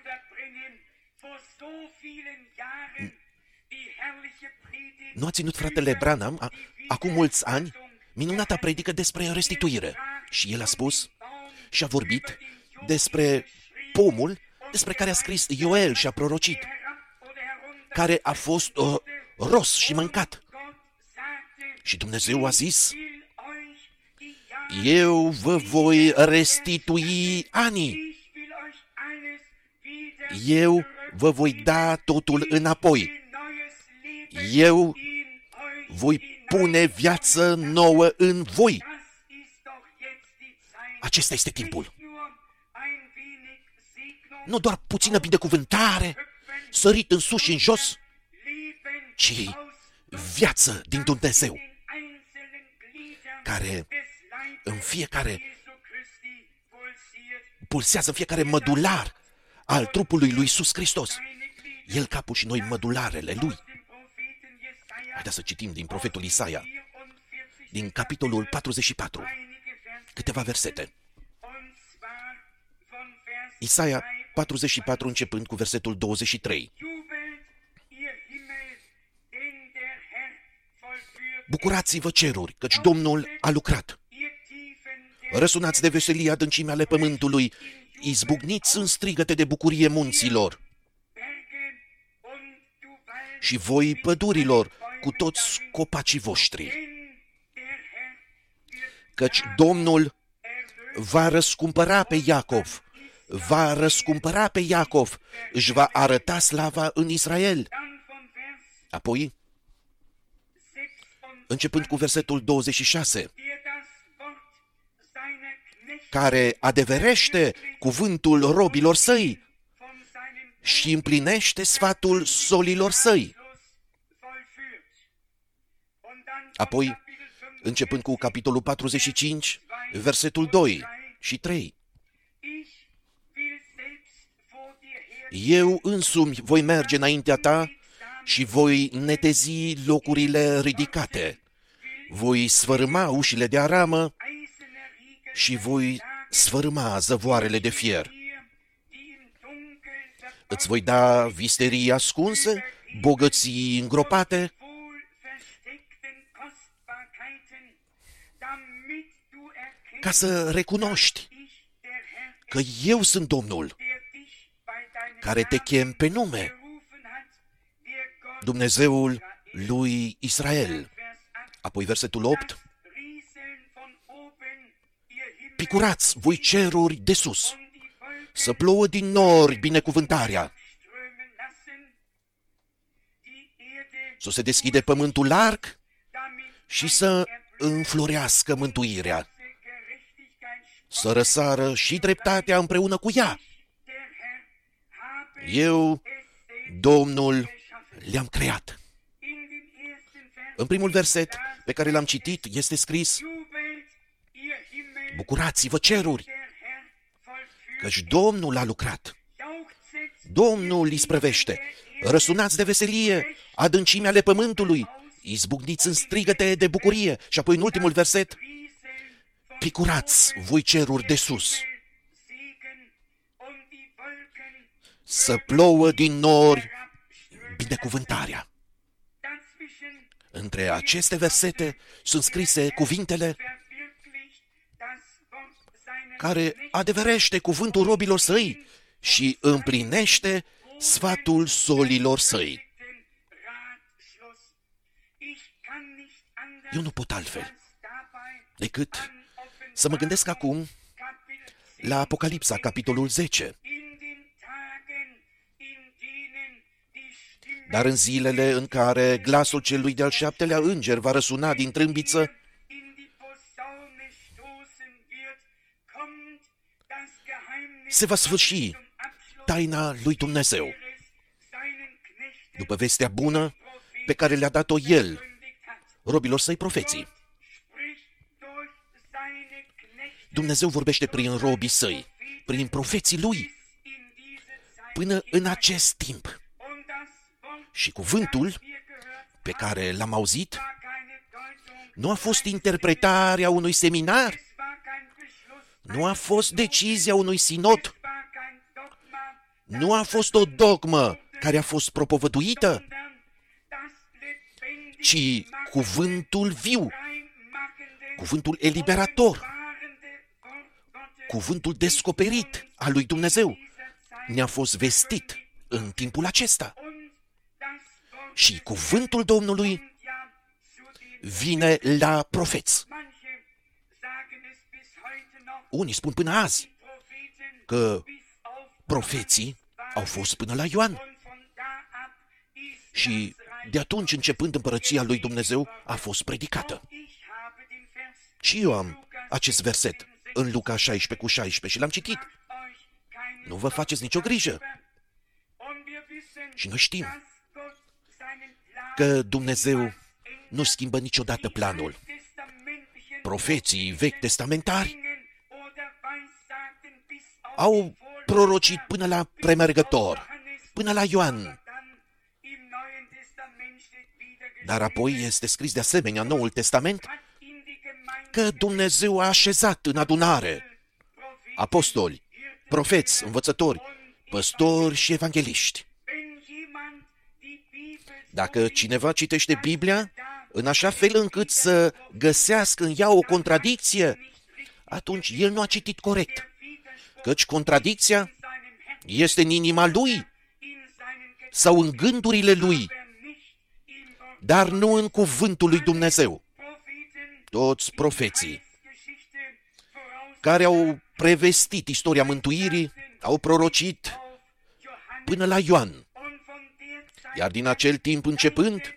Nu a ținut fratele Branham a, acum mulți ani minunata predică despre restituire și el a spus și a vorbit despre pomul despre care a scris Ioel și a prorocit, care a fost uh, ros și mâncat. Și Dumnezeu a zis, eu vă voi restitui anii. Eu vă voi da totul înapoi. Eu voi pune viață nouă în voi. Acesta este timpul. Nu doar puțină binecuvântare, sărit în sus și în jos, ci viață din Dumnezeu, care în fiecare pulsează fiecare mădular al trupului lui Iisus Hristos. El capul și noi mădularele lui. Haideți să citim din profetul Isaia, din capitolul patruzeci și patru, câteva versete. Isaia patruzeci și patru, începând cu versetul douăzeci și trei. Bucurați-vă, ceruri, căci Domnul a lucrat. Răsunați de veselie adâncimea ale pământului, izbucniți în strigăte de bucurie munților. Și voi, pădurilor, cu toți copacii voștri. Căci Domnul va răscumpăra pe Iacov, va răscumpăra pe Iacov, își va arăta slava în Israel. Apoi, începând cu versetul douăzeci și șase, care adeverește cuvântul robilor săi și împlinește sfatul solilor săi. Apoi, începând cu capitolul patruzeci și cinci, versetul doi și trei. Eu însumi voi merge înaintea ta și voi netezi locurile ridicate. Voi sfărâma ușile de aramă și voi sfărâma zăvoarele de fier. Îți voi da visterii ascunse, bogății îngropate, ca să recunoști că eu sunt Domnul, care te chem pe nume, Dumnezeul lui Israel. Apoi versetul opt. Picurați, voi ceruri de sus, să plouă din nori binecuvântarea. Să se deschide pământul larg și să înflorească mântuirea. Să răsară și dreptatea împreună cu ea. Eu, Domnul, le-am creat. În primul verset pe care l-am citit este scris: bucurați-vă, ceruri, căci Domnul a lucrat. Domnul îi sprăvește. Răsunați de veselie adâncimea ale pământului, izbucniți în strigăte de bucurie. Și apoi în ultimul verset: picurați, voi ceruri de sus, să plouă din nori binecuvântarea. Între aceste versete sunt scrise cuvintele care adeverește cuvântul robilor săi și împlinește sfatul solilor săi. Eu nu pot altfel decât să mă gândesc acum la Apocalipsa, capitolul zece. Dar în zilele în care glasul celui de-al șaptelea înger va răsuna din trâmbiță, se va sfârși taina lui Dumnezeu, după vestea bună pe care le-a dat-o El robilor săi profeții. Dumnezeu vorbește prin robii săi, prin profeții lui, până în acest timp. Și cuvântul pe care l-am auzit nu a fost interpretarea unui seminar, nu a fost decizia unui sinod, nu a fost o dogmă care a fost propovăduită, ci cuvântul viu, cuvântul eliberator, cuvântul descoperit al lui Dumnezeu ne-a fost vestit în timpul acesta. Și cuvântul Domnului vine la profeți. Unii spun până azi că profeții au fost până la Ioan. Și de atunci, începând, împărăția lui Dumnezeu a fost predicată. Și eu am acest verset în Luca șaisprezece cu șaisprezece și l-am citit. Nu vă faceți nicio grijă. Și noi știm că Dumnezeu nu schimbă niciodată planul. Profeții vechi testamentari au prorocit până la premergător, până la Ioan. Dar apoi este scris de asemenea în Noul Testament că Dumnezeu a așezat în adunare apostoli, profeți, învățători, păstori și evangeliști. Dacă cineva citește Biblia în așa fel încât să găsească în ea o contradicție, atunci el nu a citit corect, căci contradicția este în inima lui sau în gândurile lui, dar nu în cuvântul lui Dumnezeu. Toți profeții care au prevestit istoria mântuirii au prorocit până la Ioan. Iar din acel timp începând,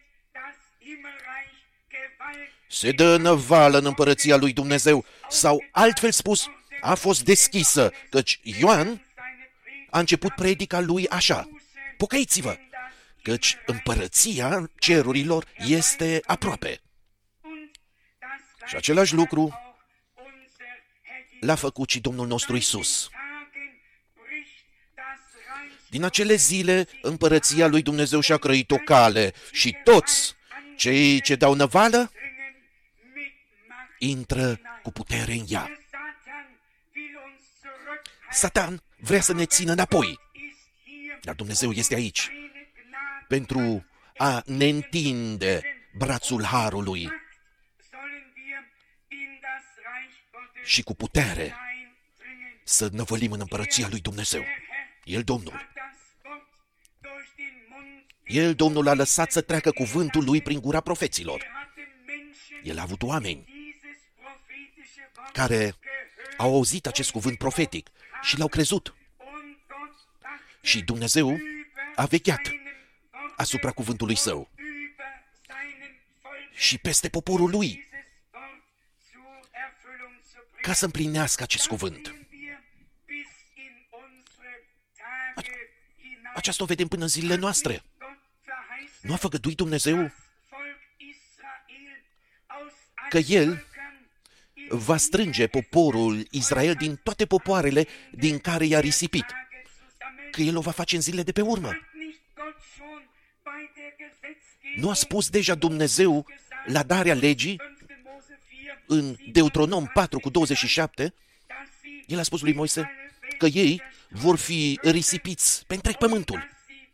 se dă năvală în împărăția lui Dumnezeu, sau altfel spus, a fost deschisă, căci Ioan a început predica lui așa: pocăiți-vă, căci împărăția cerurilor este aproape. Și același lucru l-a făcut și Domnul nostru Iisus. Din acele zile, împărăția lui Dumnezeu și-a crăit o cale și toți cei ce dau năvală intră cu putere în ea. Satan vrea să ne țină înapoi, dar Dumnezeu este aici pentru a ne întinde brațul harului și cu putere să năvălim în împărăția lui Dumnezeu. El, Domnul. El, Domnul, a lăsat să treacă cuvântul lui prin gura profeților. El a avut oameni care au auzit acest cuvânt profetic și l-au crezut. Și Dumnezeu a vegheat asupra cuvântului său și peste poporul lui ca să împlinească acest cuvânt. Aceasta o vedem până în zilele noastre. Nu a făgăduit Dumnezeu că El va strânge poporul Israel din toate popoarele din care i-a risipit, că El o va face în zilele de pe urmă. Nu a spus deja Dumnezeu la darea legii în Deuteronom patru cu douăzeci și șapte? El a spus lui Moise că ei vor fi risipiți pe întreg pământul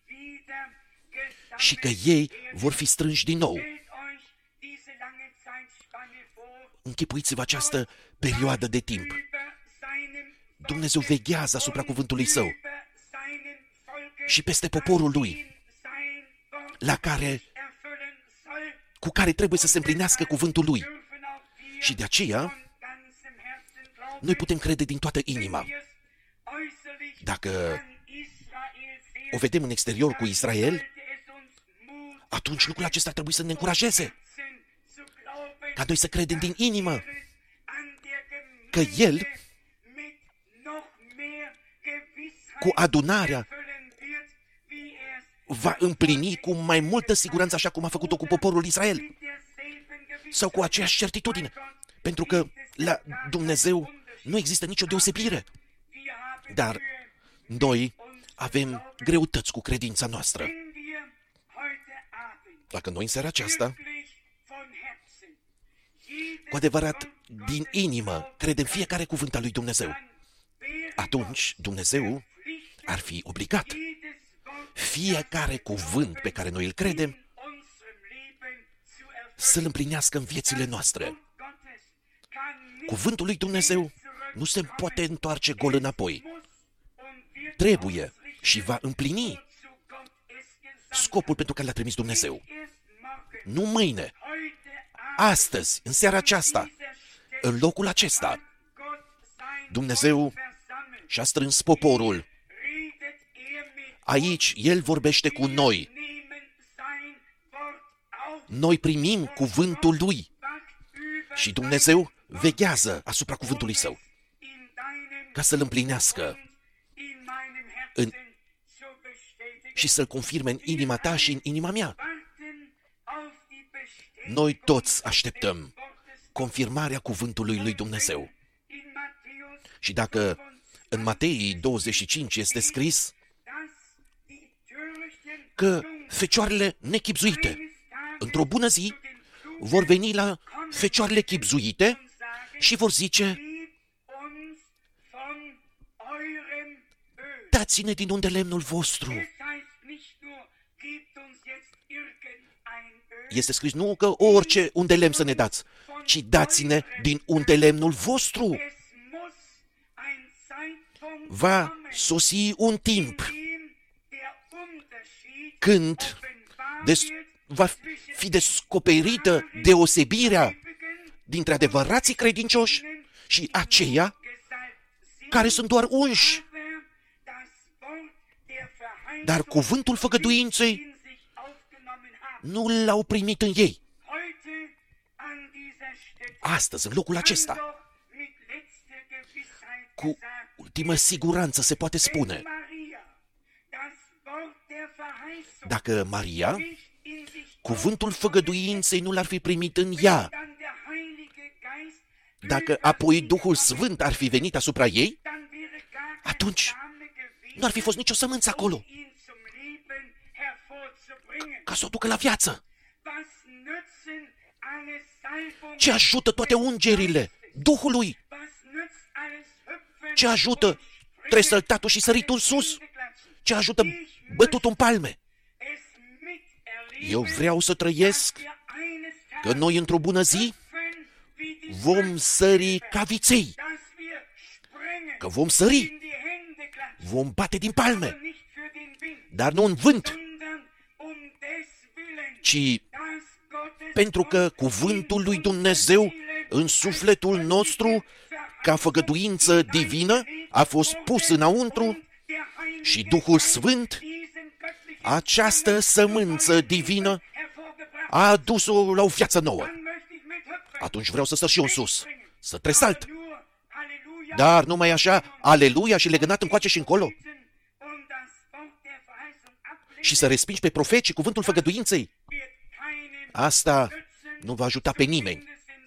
și că ei vor fi strânși din nou. Închipuiți-vă această perioadă de timp. Dumnezeu veghează asupra cuvântului Său și peste poporul Lui, la care, cu care trebuie să se împlinească cuvântul Lui. Și de aceea, noi putem crede din toată inima. Dacă o vedem în exterior cu Israel, atunci lucrul acesta trebuie să ne încurajeze. Ca noi să credem din inimă că El, cu adunarea, va împlini cu mai multă siguranță așa cum a făcut-o cu poporul Israel. Sau cu aceeași certitudine. Pentru că la Dumnezeu nu există nicio deosebire. Dar noi avem greutăți cu credința noastră. Dacă noi în seara aceasta, cu adevărat, din inimă, credem fiecare cuvânt al lui Dumnezeu, atunci Dumnezeu ar fi obligat fiecare cuvânt pe care noi îl credem să-l împlinească în viețile noastre. Cuvântul lui Dumnezeu nu se poate întoarce gol înapoi. Trebuie și va împlini scopul pentru care l-a trimis Dumnezeu. Nu mâine, astăzi, în seara aceasta, în locul acesta, Dumnezeu și-a strâns poporul. Aici El vorbește cu noi. Noi primim cuvântul Lui și Dumnezeu veghează asupra cuvântului Său ca să-L împlinească în, și să-L confirme în inima ta și în inima mea. Noi toți așteptăm confirmarea cuvântului lui Dumnezeu. Și dacă în Matei douăzeci și cinci este scris că fecioarele nechibzuite într-o bună zi vor veni la fecioarele chibzuite și vor zice: dați-ne din unde lemnul vostru. Este scris nu că orice unde lemn să ne dați, ci dați-ne din unde lemnul vostru. Va sosi un timp când des, va fi descoperită deosebirea dintre adevărații credincioși și aceia care sunt doar unși. Dar cuvântul făgăduinței nu l-au primit în ei. Astăzi, în locul acesta, cu ultimă siguranță se poate spune, dacă Maria cuvântul făgăduinței nu l-ar fi primit în ea, dacă apoi Duhul Sfânt ar fi venit asupra ei, atunci nu ar fi fost nicio sămânță acolo ca să o ducă la viață. Ce ajută toate ungerile Duhului? Ce ajută tresăltatul și săritul sus? Ce ajută bătutul în palme? Eu vreau să trăiesc că noi într-o bună zi vom sări ca viței, că vom sări, vom bate din palme, dar nu în vânt, ci pentru că cuvântul lui Dumnezeu în sufletul nostru, ca făgăduință divină, a fost pus înăuntru și Duhul Sfânt, această sămânță divină, a adus-o la o viață nouă. Atunci vreau să săr și eu în sus, să tresalt. Dar numai așa, aleluia, și legănat încoace și încolo. Și să respingi pe profeți și cuvântul făgăduinței. Asta nu va ajuta pe nimeni.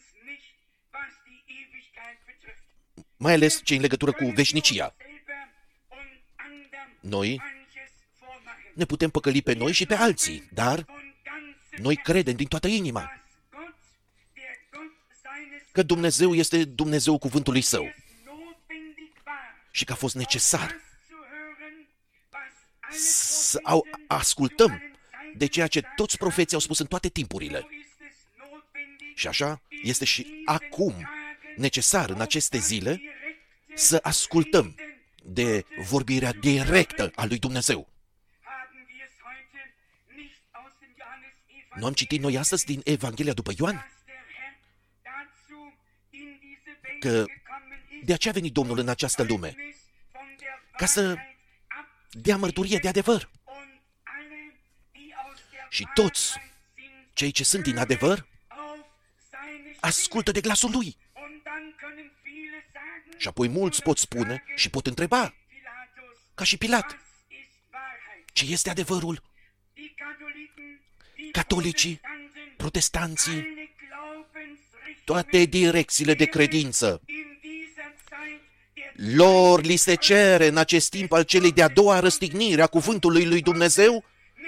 Mai ales cei în legătură cu veșnicia. Noi ne putem păcăli pe noi și pe alții, dar noi credem din toată inima că Dumnezeu este Dumnezeu cuvântului Său și că a fost necesar să ascultăm de ceea ce toți profeții au spus în toate timpurile. Și așa este și acum necesar în aceste zile să ascultăm de vorbirea directă a lui Dumnezeu. Nu am citit noi astăzi din Evanghelia după Ioan? Că de aceea a venit Domnul în această lume, ca să dea mărturie de adevăr. Și toți cei ce sunt din adevăr ascultă de glasul Lui. Și apoi mulți pot spune și pot întreba, ca și Pilat, ce este adevărul? Catolicii, protestanții, toate direcțiile de credință, lor li se cere în acest timp al celei de-a doua răstignire a cuvântului lui Dumnezeu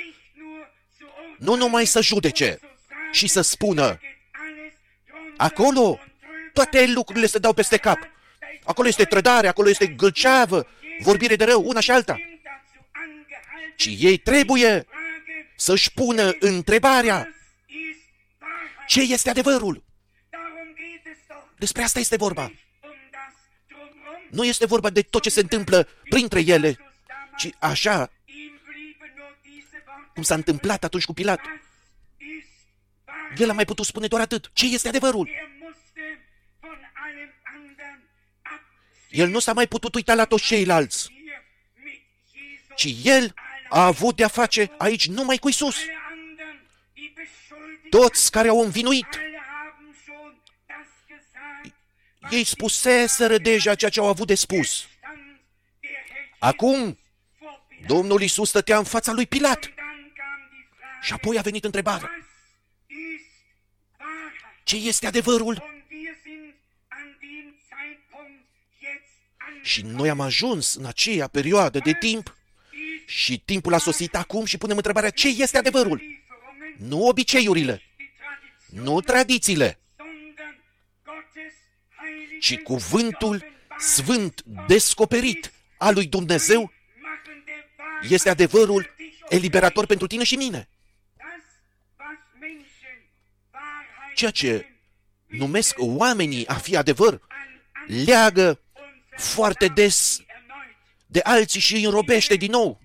nu numai să judece și să spună, acolo toate lucrurile se dau peste cap. Acolo este trădare, acolo este gâlceavă, vorbire de rău, una și alta. Ci ei trebuie să-și pună întrebarea, ce este adevărul? Despre asta este vorba. Nu este vorba de tot ce se întâmplă printre ele, ci așa cum s-a întâmplat atunci cu Pilat. El a mai putut spune doar atât. Ce este adevărul? El nu s-a mai putut uita la toți ceilalți, ci el a avut de-a face aici numai cu Iisus. Toți care au învinuit, ei spuseseră deja ceea ce au avut de spus. Acum, Domnul Iisus stătea în fața lui Pilat. Și apoi a venit întrebarea: ce este adevărul? Și noi am ajuns în aceea perioadă de timp și timpul a sosit acum și punem întrebarea: ce este adevărul? Nu obiceiurile, nu tradițiile, ci cuvântul sfânt descoperit al lui Dumnezeu este adevărul eliberator pentru tine și mine. Ceea ce numesc oamenii a fi adevăr leagă foarte des de alții și îi înrobește din nou.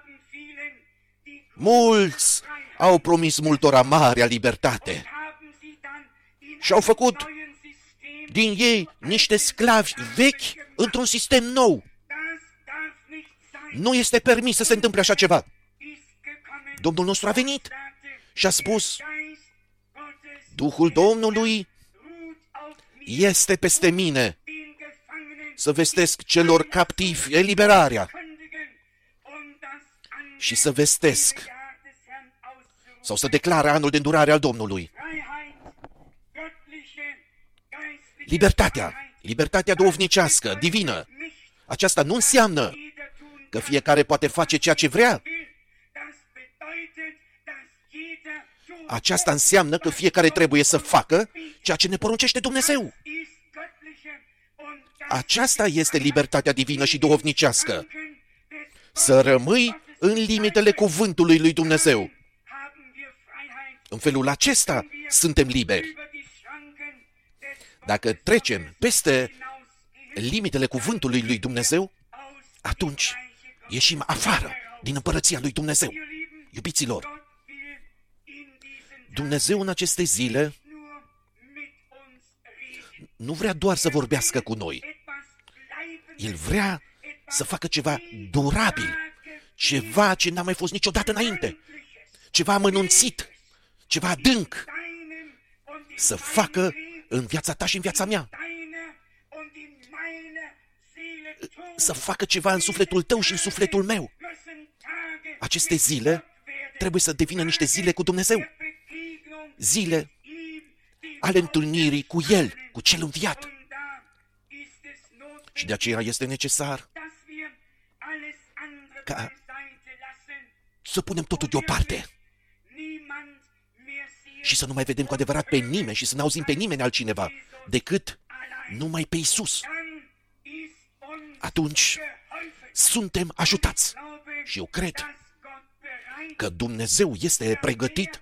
Mulți au promis multora marea libertate și au făcut din ei niște sclavi vechi într-un sistem nou. Nu este permis să se întâmple așa ceva. Domnul nostru a venit și a spus: Duhul Domnului este peste mine să vestesc celor captivi eliberarea și să vestesc sau să declare anul de îndurare al Domnului. Libertatea, libertatea duhovnicească, divină, aceasta nu înseamnă că fiecare poate face ceea ce vrea. Aceasta înseamnă că fiecare trebuie să facă ceea ce ne poruncește Dumnezeu. Aceasta este libertatea divină și duhovnicească. Să rămâi în limitele cuvântului lui Dumnezeu. În felul acesta suntem liberi. Dacă trecem peste limitele cuvântului lui Dumnezeu, atunci ieșim afară din împărăția lui Dumnezeu. Iubiților, Dumnezeu în aceste zile nu vrea doar să vorbească cu noi. El vrea să facă ceva durabil, ceva ce n-a mai fost niciodată înainte, ceva amănunțit, ceva adânc, să facă în viața ta și în viața mea. Să facă ceva în sufletul tău și în sufletul meu. Aceste zile trebuie să devină niște zile cu Dumnezeu. Zile ale întâlnirii cu El, cu Cel înviat. Și de aceea este necesar ca să punem totul deoparte și să nu mai vedem cu adevărat pe nimeni și să nu auzim pe nimeni altcineva decât numai pe Iisus. Atunci suntem ajutați. Și eu cred că Dumnezeu este pregătit,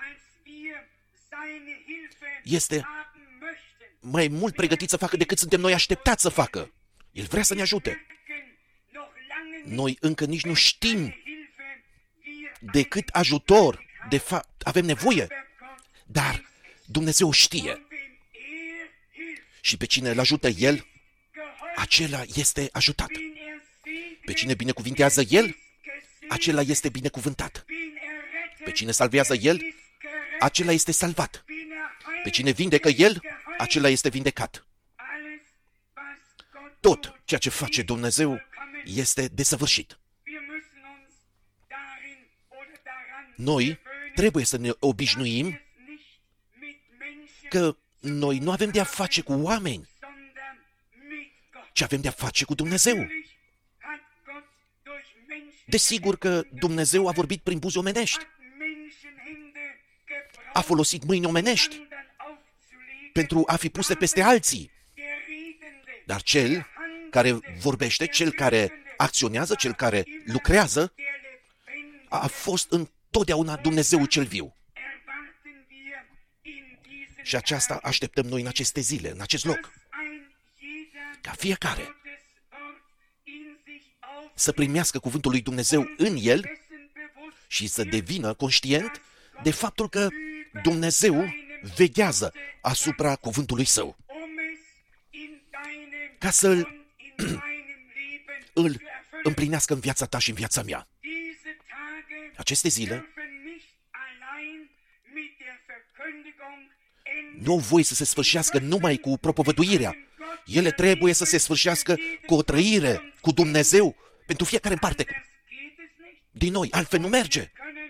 este mai mult pregătit să facă decât suntem noi așteptați să facă. El vrea să ne ajute. Noi încă nici nu știm de cât ajutor de fapt avem nevoie, dar Dumnezeu știe. Și pe cine îl ajută El, acela este ajutat. Pe cine binecuvintează El, acela este binecuvântat. Pe cine salvează El, acela este salvat. Pe cine vindecă El, acela este vindecat. Tot ceea ce face Dumnezeu este desăvârșit. Noi trebuie să ne obișnuim că noi nu avem de-a face cu oameni, ci avem de-a face cu Dumnezeu. Desigur că Dumnezeu a vorbit prin buze omenești. A folosit mâini omenești pentru a fi puse peste alții. Dar cel care vorbește, cel care acționează, cel care lucrează, a fost întotdeauna Dumnezeu cel viu. Și aceasta așteptăm noi în aceste zile, în acest loc. Ca fiecare să primească cuvântul lui Dumnezeu în el și să devină conștient de faptul că Dumnezeu veghează asupra cuvântului său, ca să-l îl împlinească în viața ta și în viața mea. Aceste zile nu au voie să se sfârșească numai cu propovăduirea. Ele trebuie să se sfârșească cu o trăire cu Dumnezeu pentru fiecare în parte din noi, altfel nu merge.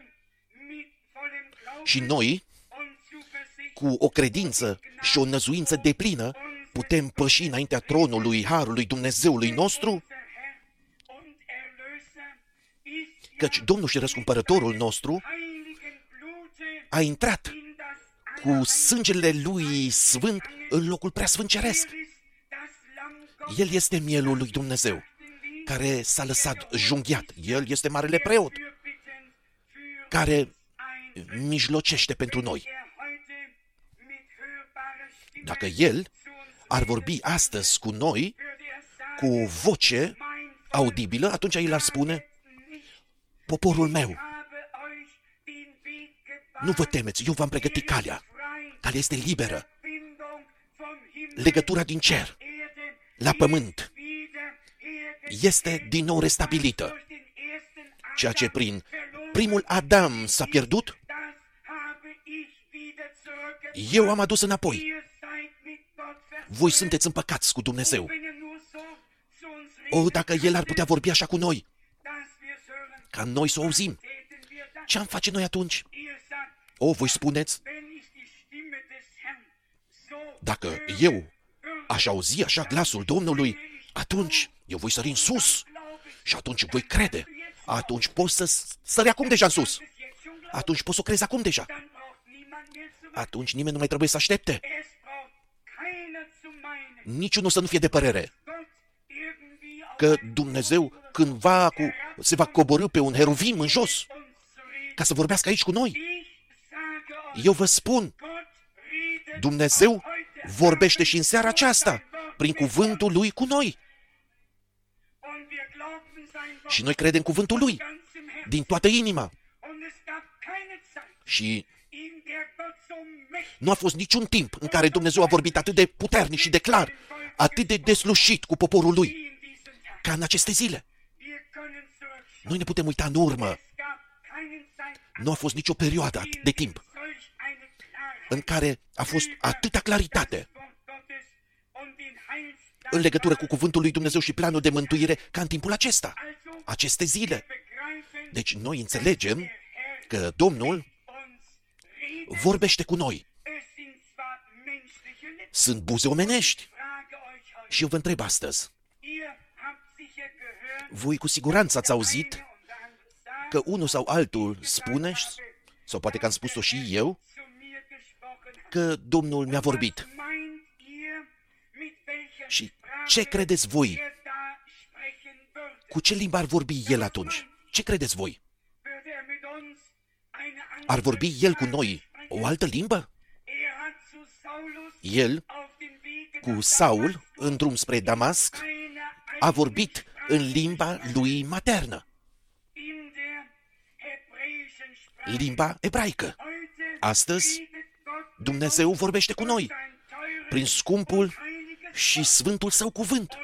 Și noi, cu o credință și o năzuință deplină, putem păși înaintea tronului Harului Dumnezeului nostru, căci Domnul și Răscumpărătorul nostru a intrat cu sângele Lui Sfânt în locul preasfânt ceresc. El este mielul lui Dumnezeu, care s-a lăsat junghiat. El este marele preot, care mijlocește pentru noi. Dacă El ar vorbi astăzi cu noi, cu o voce audibilă, atunci El ar spune: poporul meu, nu vă temeți, eu v-am pregătit calea. Calea este liberă. Legătura din cer la pământ este din nou restabilită. Ceea ce prin primul Adam s-a pierdut, eu am adus înapoi. Voi sunteți împăcați cu Dumnezeu. O, dacă El ar putea vorbi așa cu noi, ca noi să o auzim, ce am face noi atunci? O, voi spuneți, dacă eu aș auzi așa glasul Domnului, atunci eu voi sări în sus și atunci voi crede. Atunci poți să sări acum deja în sus. Atunci poți să o crezi acum deja. Atunci nimeni nu mai trebuie să aștepte. Niciunul să nu fie de părere că Dumnezeu cândva cu, se va coborî pe un heruvim în jos ca să vorbească aici cu noi. Eu vă spun, Dumnezeu vorbește și în seara aceasta prin cuvântul Lui cu noi. Și noi credem cuvântul Lui din toată inima. Și nu a fost niciun timp în care Dumnezeu a vorbit atât de puternic și de clar, atât de deslușit cu poporul Lui, ca în aceste zile. Noi ne putem uita în urmă. Nu a fost nicio perioadă de timp în care a fost atâta claritate în legătură cu cuvântul lui Dumnezeu și planul de mântuire ca în timpul acesta, aceste zile. Deci noi înțelegem că Domnul vorbește cu noi. Sunt buze omenești. Și eu vă întreb astăzi, voi cu siguranță ați auzit că unul sau altul spune, sau poate că am spus-o și eu, că Domnul mi-a vorbit. Și ce credeți voi? Cu ce limbă ar vorbi El atunci? Ce credeți voi? Ar vorbi El cu noi o altă limbă? El, cu Saul, în drum spre Damasc, a vorbit în limba lui maternă, limba ebraică. Astăzi, Dumnezeu vorbește cu noi prin scumpul și sfântul Său cuvânt.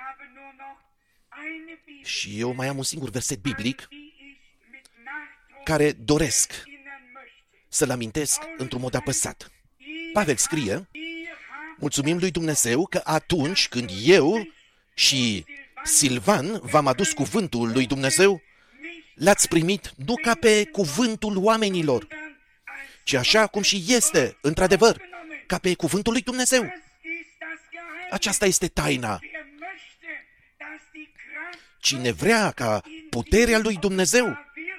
Și eu mai am un singur verset biblic care doresc să-l amintesc într-un mod apăsat. Pavel scrie: mulțumim lui Dumnezeu că atunci când eu și Silvan v-am adus cuvântul lui Dumnezeu, l-ați primit nu ca pe cuvântul oamenilor, ci așa cum și este, într-adevăr, ca pe cuvântul lui Dumnezeu. Aceasta este taina. Cine vrea ca puterea lui Dumnezeu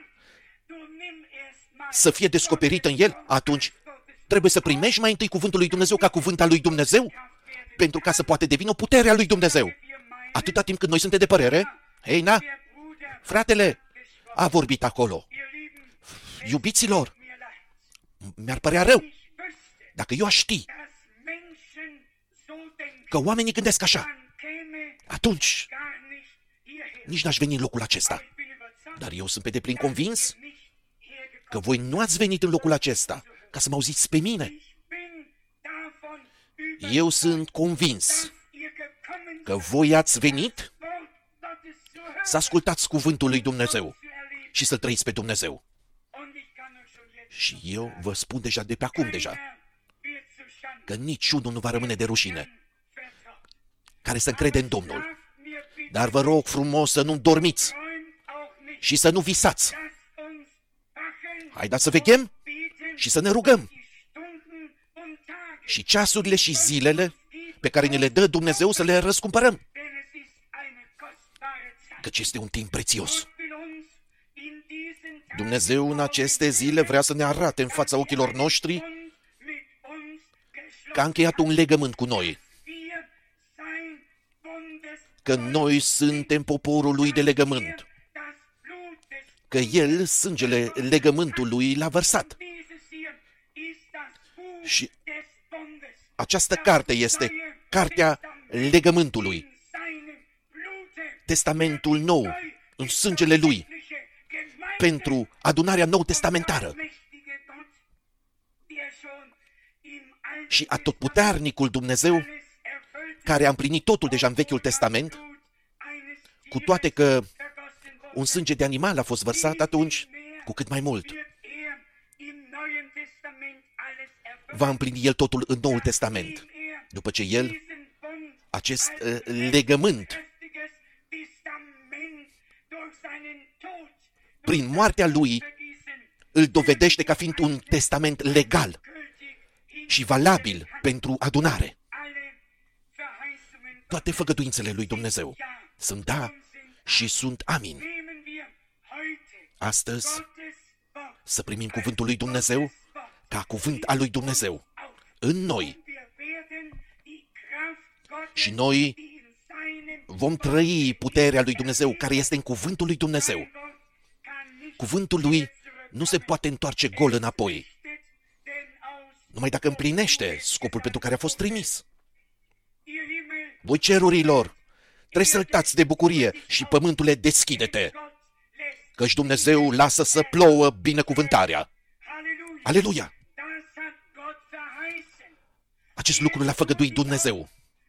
să fie descoperită în el, atunci trebuie să primești mai întâi cuvântul lui Dumnezeu ca cuvânt al lui Dumnezeu, pentru ca să poate deveni o putere a lui Dumnezeu. Atâta timp cât noi suntem de părere, hei, na, fratele a vorbit acolo. Iubiților, mi-ar părea rău dacă eu aș ști că oamenii gândesc așa. Atunci nici n-aș veni în locul acesta. Dar eu sunt pe deplin convins că voi nu ați venit în locul acesta ca să mă auziți pe mine. Eu sunt convins că voi ați venit să ascultați cuvântul lui Dumnezeu și să trăiți pe Dumnezeu. Și eu vă spun deja de pe acum deja că niciunul nu va rămâne de rușine care să încrede în Domnul. Dar vă rog frumos să nu dormiți și să nu visați. Haideți să veghem și să ne rugăm. Și ceasurile și zilele pe care ne le dă Dumnezeu să le răscumpărăm. Căci este un timp prețios. Dumnezeu în aceste zile vrea să ne arate în fața ochilor noștri că a încheiat un legământ cu noi. Că noi suntem poporul lui de legământ. Că El, sângele legământului, l-a vărsat. Și această carte este cartea legământului. Testamentul nou, în sângele Lui, pentru adunarea nou-testamentară. Și atotputernicul Dumnezeu, care a împlinit totul deja în Vechiul Testament, cu toate că un sânge de animal a fost vărsat atunci, cu cât mai mult va împlini El totul în Noul Testament. După ce El, acest uh, legământ, prin moartea Lui, îl dovedește ca fiind un testament legal și valabil pentru adunare. Toate făgăduințele lui Dumnezeu sunt da și sunt amin. Astăzi să primim cuvântul lui Dumnezeu ca cuvânt al lui Dumnezeu în noi. Și noi vom trăi puterea lui Dumnezeu care este în cuvântul lui Dumnezeu. Cuvântul lui nu se poate întoarce gol înapoi, numai dacă împlinește scopul pentru care a fost trimis. Voi cerurilor, trebuie să săltați de bucurie și pământule, deschide-te, căci Dumnezeu lasă să plouă binecuvântarea. Aleluia! Acest lucru l-a făgăduit Dumnezeu.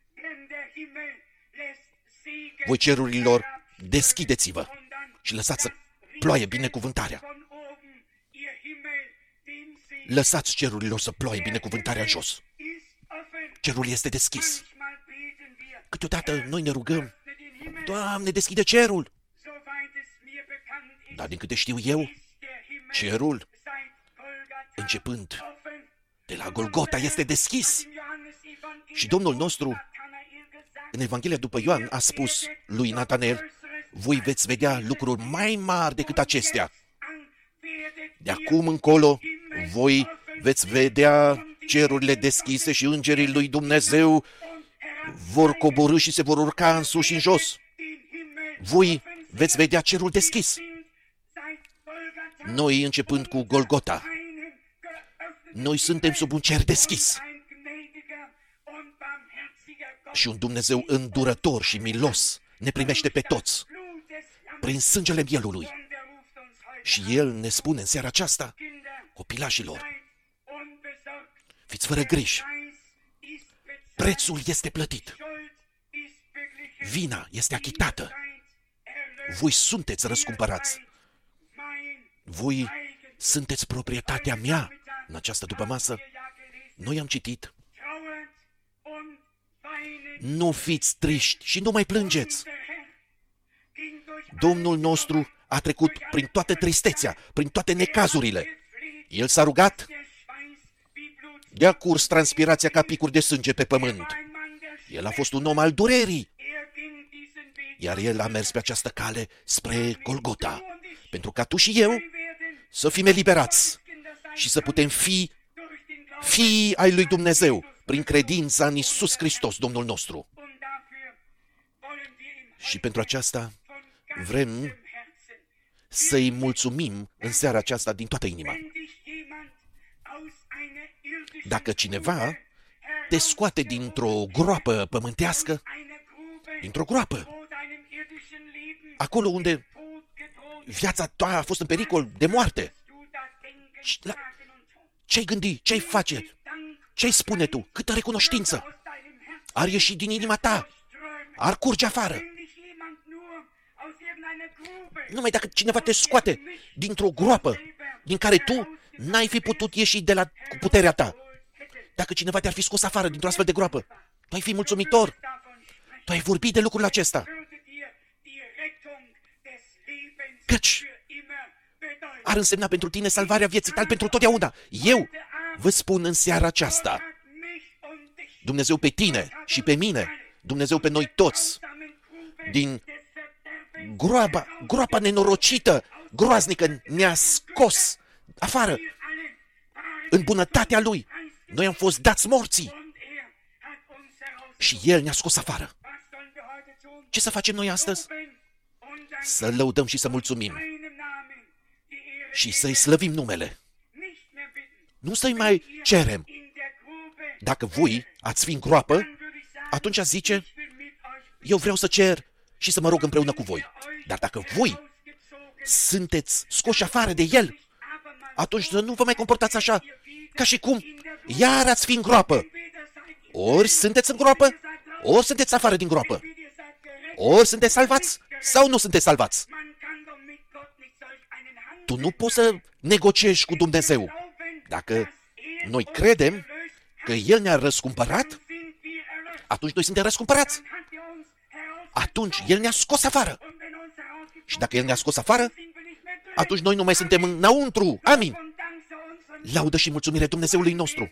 Voi cerurilor, deschideți-vă și lăsați să ploaie binecuvântarea. Lăsați cerurilor să ploaie binecuvântarea în jos. Cerul este deschis. Câteodată noi ne rugăm, Doamne, deschide cerul. Dar din câte știu eu, cerul, începând de la Golgota, este deschis. Și Domnul nostru, în Evanghelia după Ioan, a spus lui Natanael, voi veți vedea lucruri mai mari decât acestea. De acum încolo, voi veți vedea cerurile deschise și îngerii lui Dumnezeu vor coborî și se vor urca în sus și în jos. Voi veți vedea cerul deschis. Noi, începând cu Golgota, noi suntem sub un cer deschis. Și un Dumnezeu îndurător și milos ne primește pe toți prin sângele mielului. Și El ne spune în seara aceasta, copilașilor, fiți fără griji. Prețul este plătit. Vina este achitată. Voi sunteți răscumpărați. Voi sunteți proprietatea mea. În această dupămasă, noi am citit, nu fiți triști și nu mai plângeți. Domnul nostru a trecut prin toată tristețea, prin toate necazurile. El s-a rugat, de-a curs transpirația ca picuri de sânge pe pământ. El a fost un om al durerii, iar El a mers pe această cale spre Golgota, pentru ca tu și eu să fim eliberați și să putem fi fii ai lui Dumnezeu prin credința în Iisus Hristos, Domnul nostru. Și pentru aceasta vrem să-i mulțumim în seara aceasta din toată inima. Dacă cineva te scoate dintr-o groapă pământească, dintr-o groapă, acolo unde viața ta a fost în pericol de moarte, ce-ai gândi? Ce-ai face? Ce-ai spune tu? Câtă recunoștință ar ieși din inima ta? Ar curge afară. Numai dacă cineva te scoate dintr-o groapă din care tu n-ai fi putut ieși de la cu puterea ta. Dacă cineva te-ar fi scos afară dintr-o astfel de groapă, tu ai fi mulțumitor. Tu ai vorbit de lucrul acesta. Căci ar însemna pentru tine salvarea vieții tale pentru totdeauna. Eu vă spun în seara aceasta, Dumnezeu pe tine și pe mine, Dumnezeu pe noi toți, din groapa, groapa nenorocită, groaznică, ne-a scos afară în bunătatea Lui. Noi am fost dați morții și El ne-a scos afară. Ce să facem noi astăzi? Să lăudăm și să mulțumim și să-i slăvim numele. Nu să-i mai cerem. Dacă voi ați fi în groapă, atunci zice, eu vreau să cer și să mă rog împreună cu voi. Dar dacă voi sunteți scoși afară de El, atunci să nu vă mai comportați așa, ca și cum iar ați fi în groapă. Ori sunteți în groapă, ori sunteți afară din groapă. Ori sunteți salvați, sau nu sunteți salvați. Tu nu poți să negociezi cu Dumnezeu. Dacă noi credem că El ne-a răscumpărat, atunci noi suntem răscumpărați. Atunci El ne-a scos afară. Și dacă El ne-a scos afară, atunci noi nu mai suntem înăuntru. Amin. Laudă și mulțumire Dumnezeului nostru.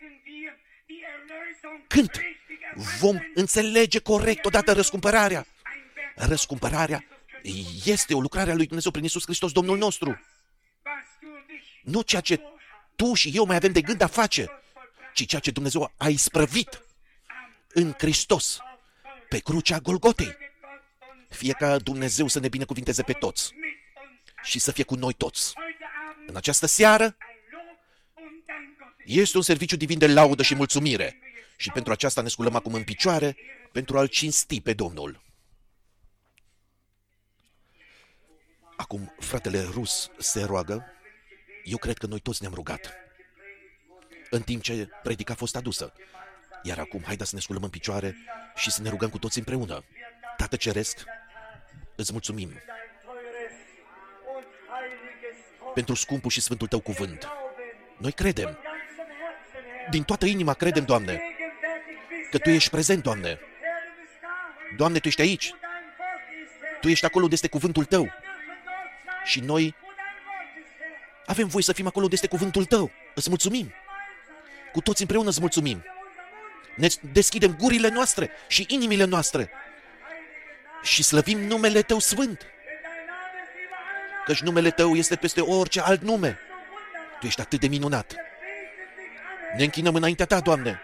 Când vom înțelege corect odată răscumpărarea, răscumpărarea este o lucrare a lui Dumnezeu prin Iisus Hristos, Domnul nostru. Nu ceea ce tu și eu mai avem de gând a face, ci ceea ce Dumnezeu a isprăvit în Hristos, pe crucea Golgotei. Fie ca Dumnezeu să ne binecuvinteze pe toți și să fie cu noi toți. În această seară este un serviciu divin de laudă și mulțumire și pentru aceasta ne sculăm acum în picioare pentru a-L cinsti pe Domnul. Acum, fratele Rus se roagă. Eu cred că noi toți ne-am rugat în timp ce predica a fost adusă. Iar acum, haideți să ne sculăm în picioare și să ne rugăm cu toți împreună. Tată Ceresc, îți mulțumim pentru scumpul și sfântul Tău cuvânt. Noi credem, din toată inima credem, Doamne, că Tu ești prezent, Doamne. Doamne, Tu ești aici. Tu ești acolo unde este cuvântul Tău. Și noi avem voie să fim acolo unde este cuvântul Tău. Îți mulțumim. Cu toți împreună îți mulțumim. Ne deschidem gurile noastre și inimile noastre și slăvim numele Tău sfânt. Căci numele Tău este peste orice alt nume. Tu ești atât de minunat. Ne închinăm înaintea Ta, Doamne.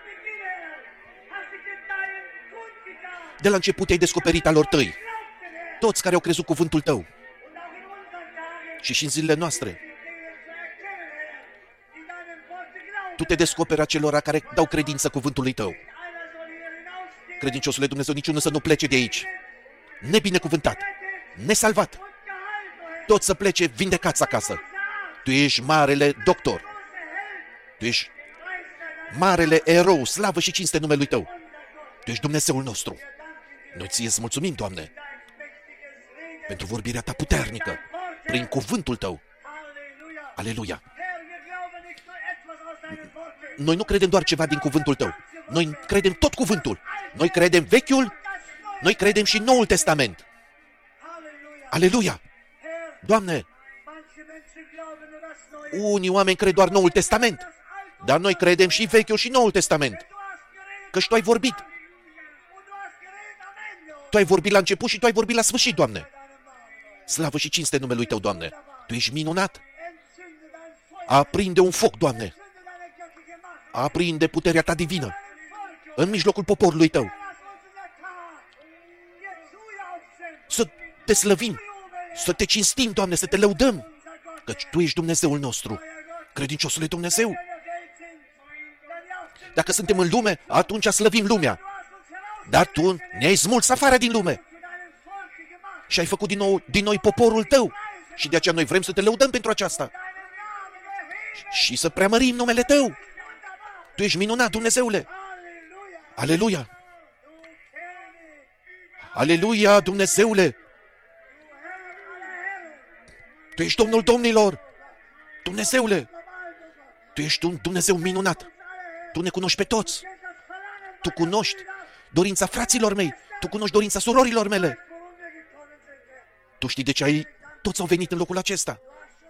De la început ai descoperit al lor Tăi. Toți care au crezut cuvântul Tău. Și și în zilele noastre. Tu te descoperi acelora care dau credință cuvântului Tău. Credinciosule Dumnezeu, niciunul să nu plece de aici nebinecuvântat, nesalvat. Toți să plece vindecați acasă. Tu ești marele doctor. Tu ești marele erou, slavă și cinste numelui Tău. Tu ești Dumnezeul nostru. Noi Ție îți mulțumim, Doamne, pentru vorbirea Ta puternică, prin cuvântul Tău. Aleluia! Noi nu credem doar ceva din cuvântul Tău. Noi credem tot cuvântul. Noi credem Vechiul, noi credem și Noul Testament. Aleluia! Doamne, unii oameni cred doar Noul Testament, dar noi credem și Vechiul și Noul Testament. Căci Tu ai vorbit. Tu ai vorbit la început și Tu ai vorbit la sfârșit, Doamne. Slavă și cinste numelui Tău, Doamne. Tu ești minunat. Aprinde un foc, Doamne. Aprinde puterea Ta divină în mijlocul poporului Tău. Să Te slăvim, să Te cinstim, Doamne, să Te lăudăm, căci Tu ești Dumnezeul nostru, credinciosule Dumnezeu. Dacă suntem în lume, atunci slăvim lumea. Dar Tu ne-ai smuls afară din lume și ai făcut din, nou, din noi poporul Tău. Și de aceea noi vrem să Te lăudăm pentru aceasta și să preamărim numele Tău. Tu ești minunat, Dumnezeule. Aleluia! Aleluia, Dumnezeule! Tu ești Domnul domnilor! Dumnezeule! Tu ești un Dumnezeu minunat! Tu ne cunoști pe toți! Tu cunoști dorința fraților mei! Tu cunoști dorința surorilor mele! Tu știi de ce ai... Toți au venit în locul acesta!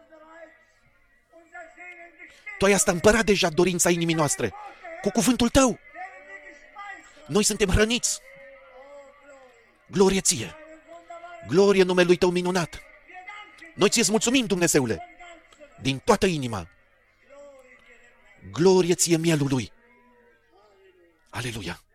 Tu ai asta împărat deja dorința inimii noastre! Cu cuvântul tău! Noi suntem hrăniți! Glorie ție! Glorie numelui tău minunat! Noi ție-ți mulțumim, Dumnezeule! Din toată inima! Glorie ție mielului! Aleluia!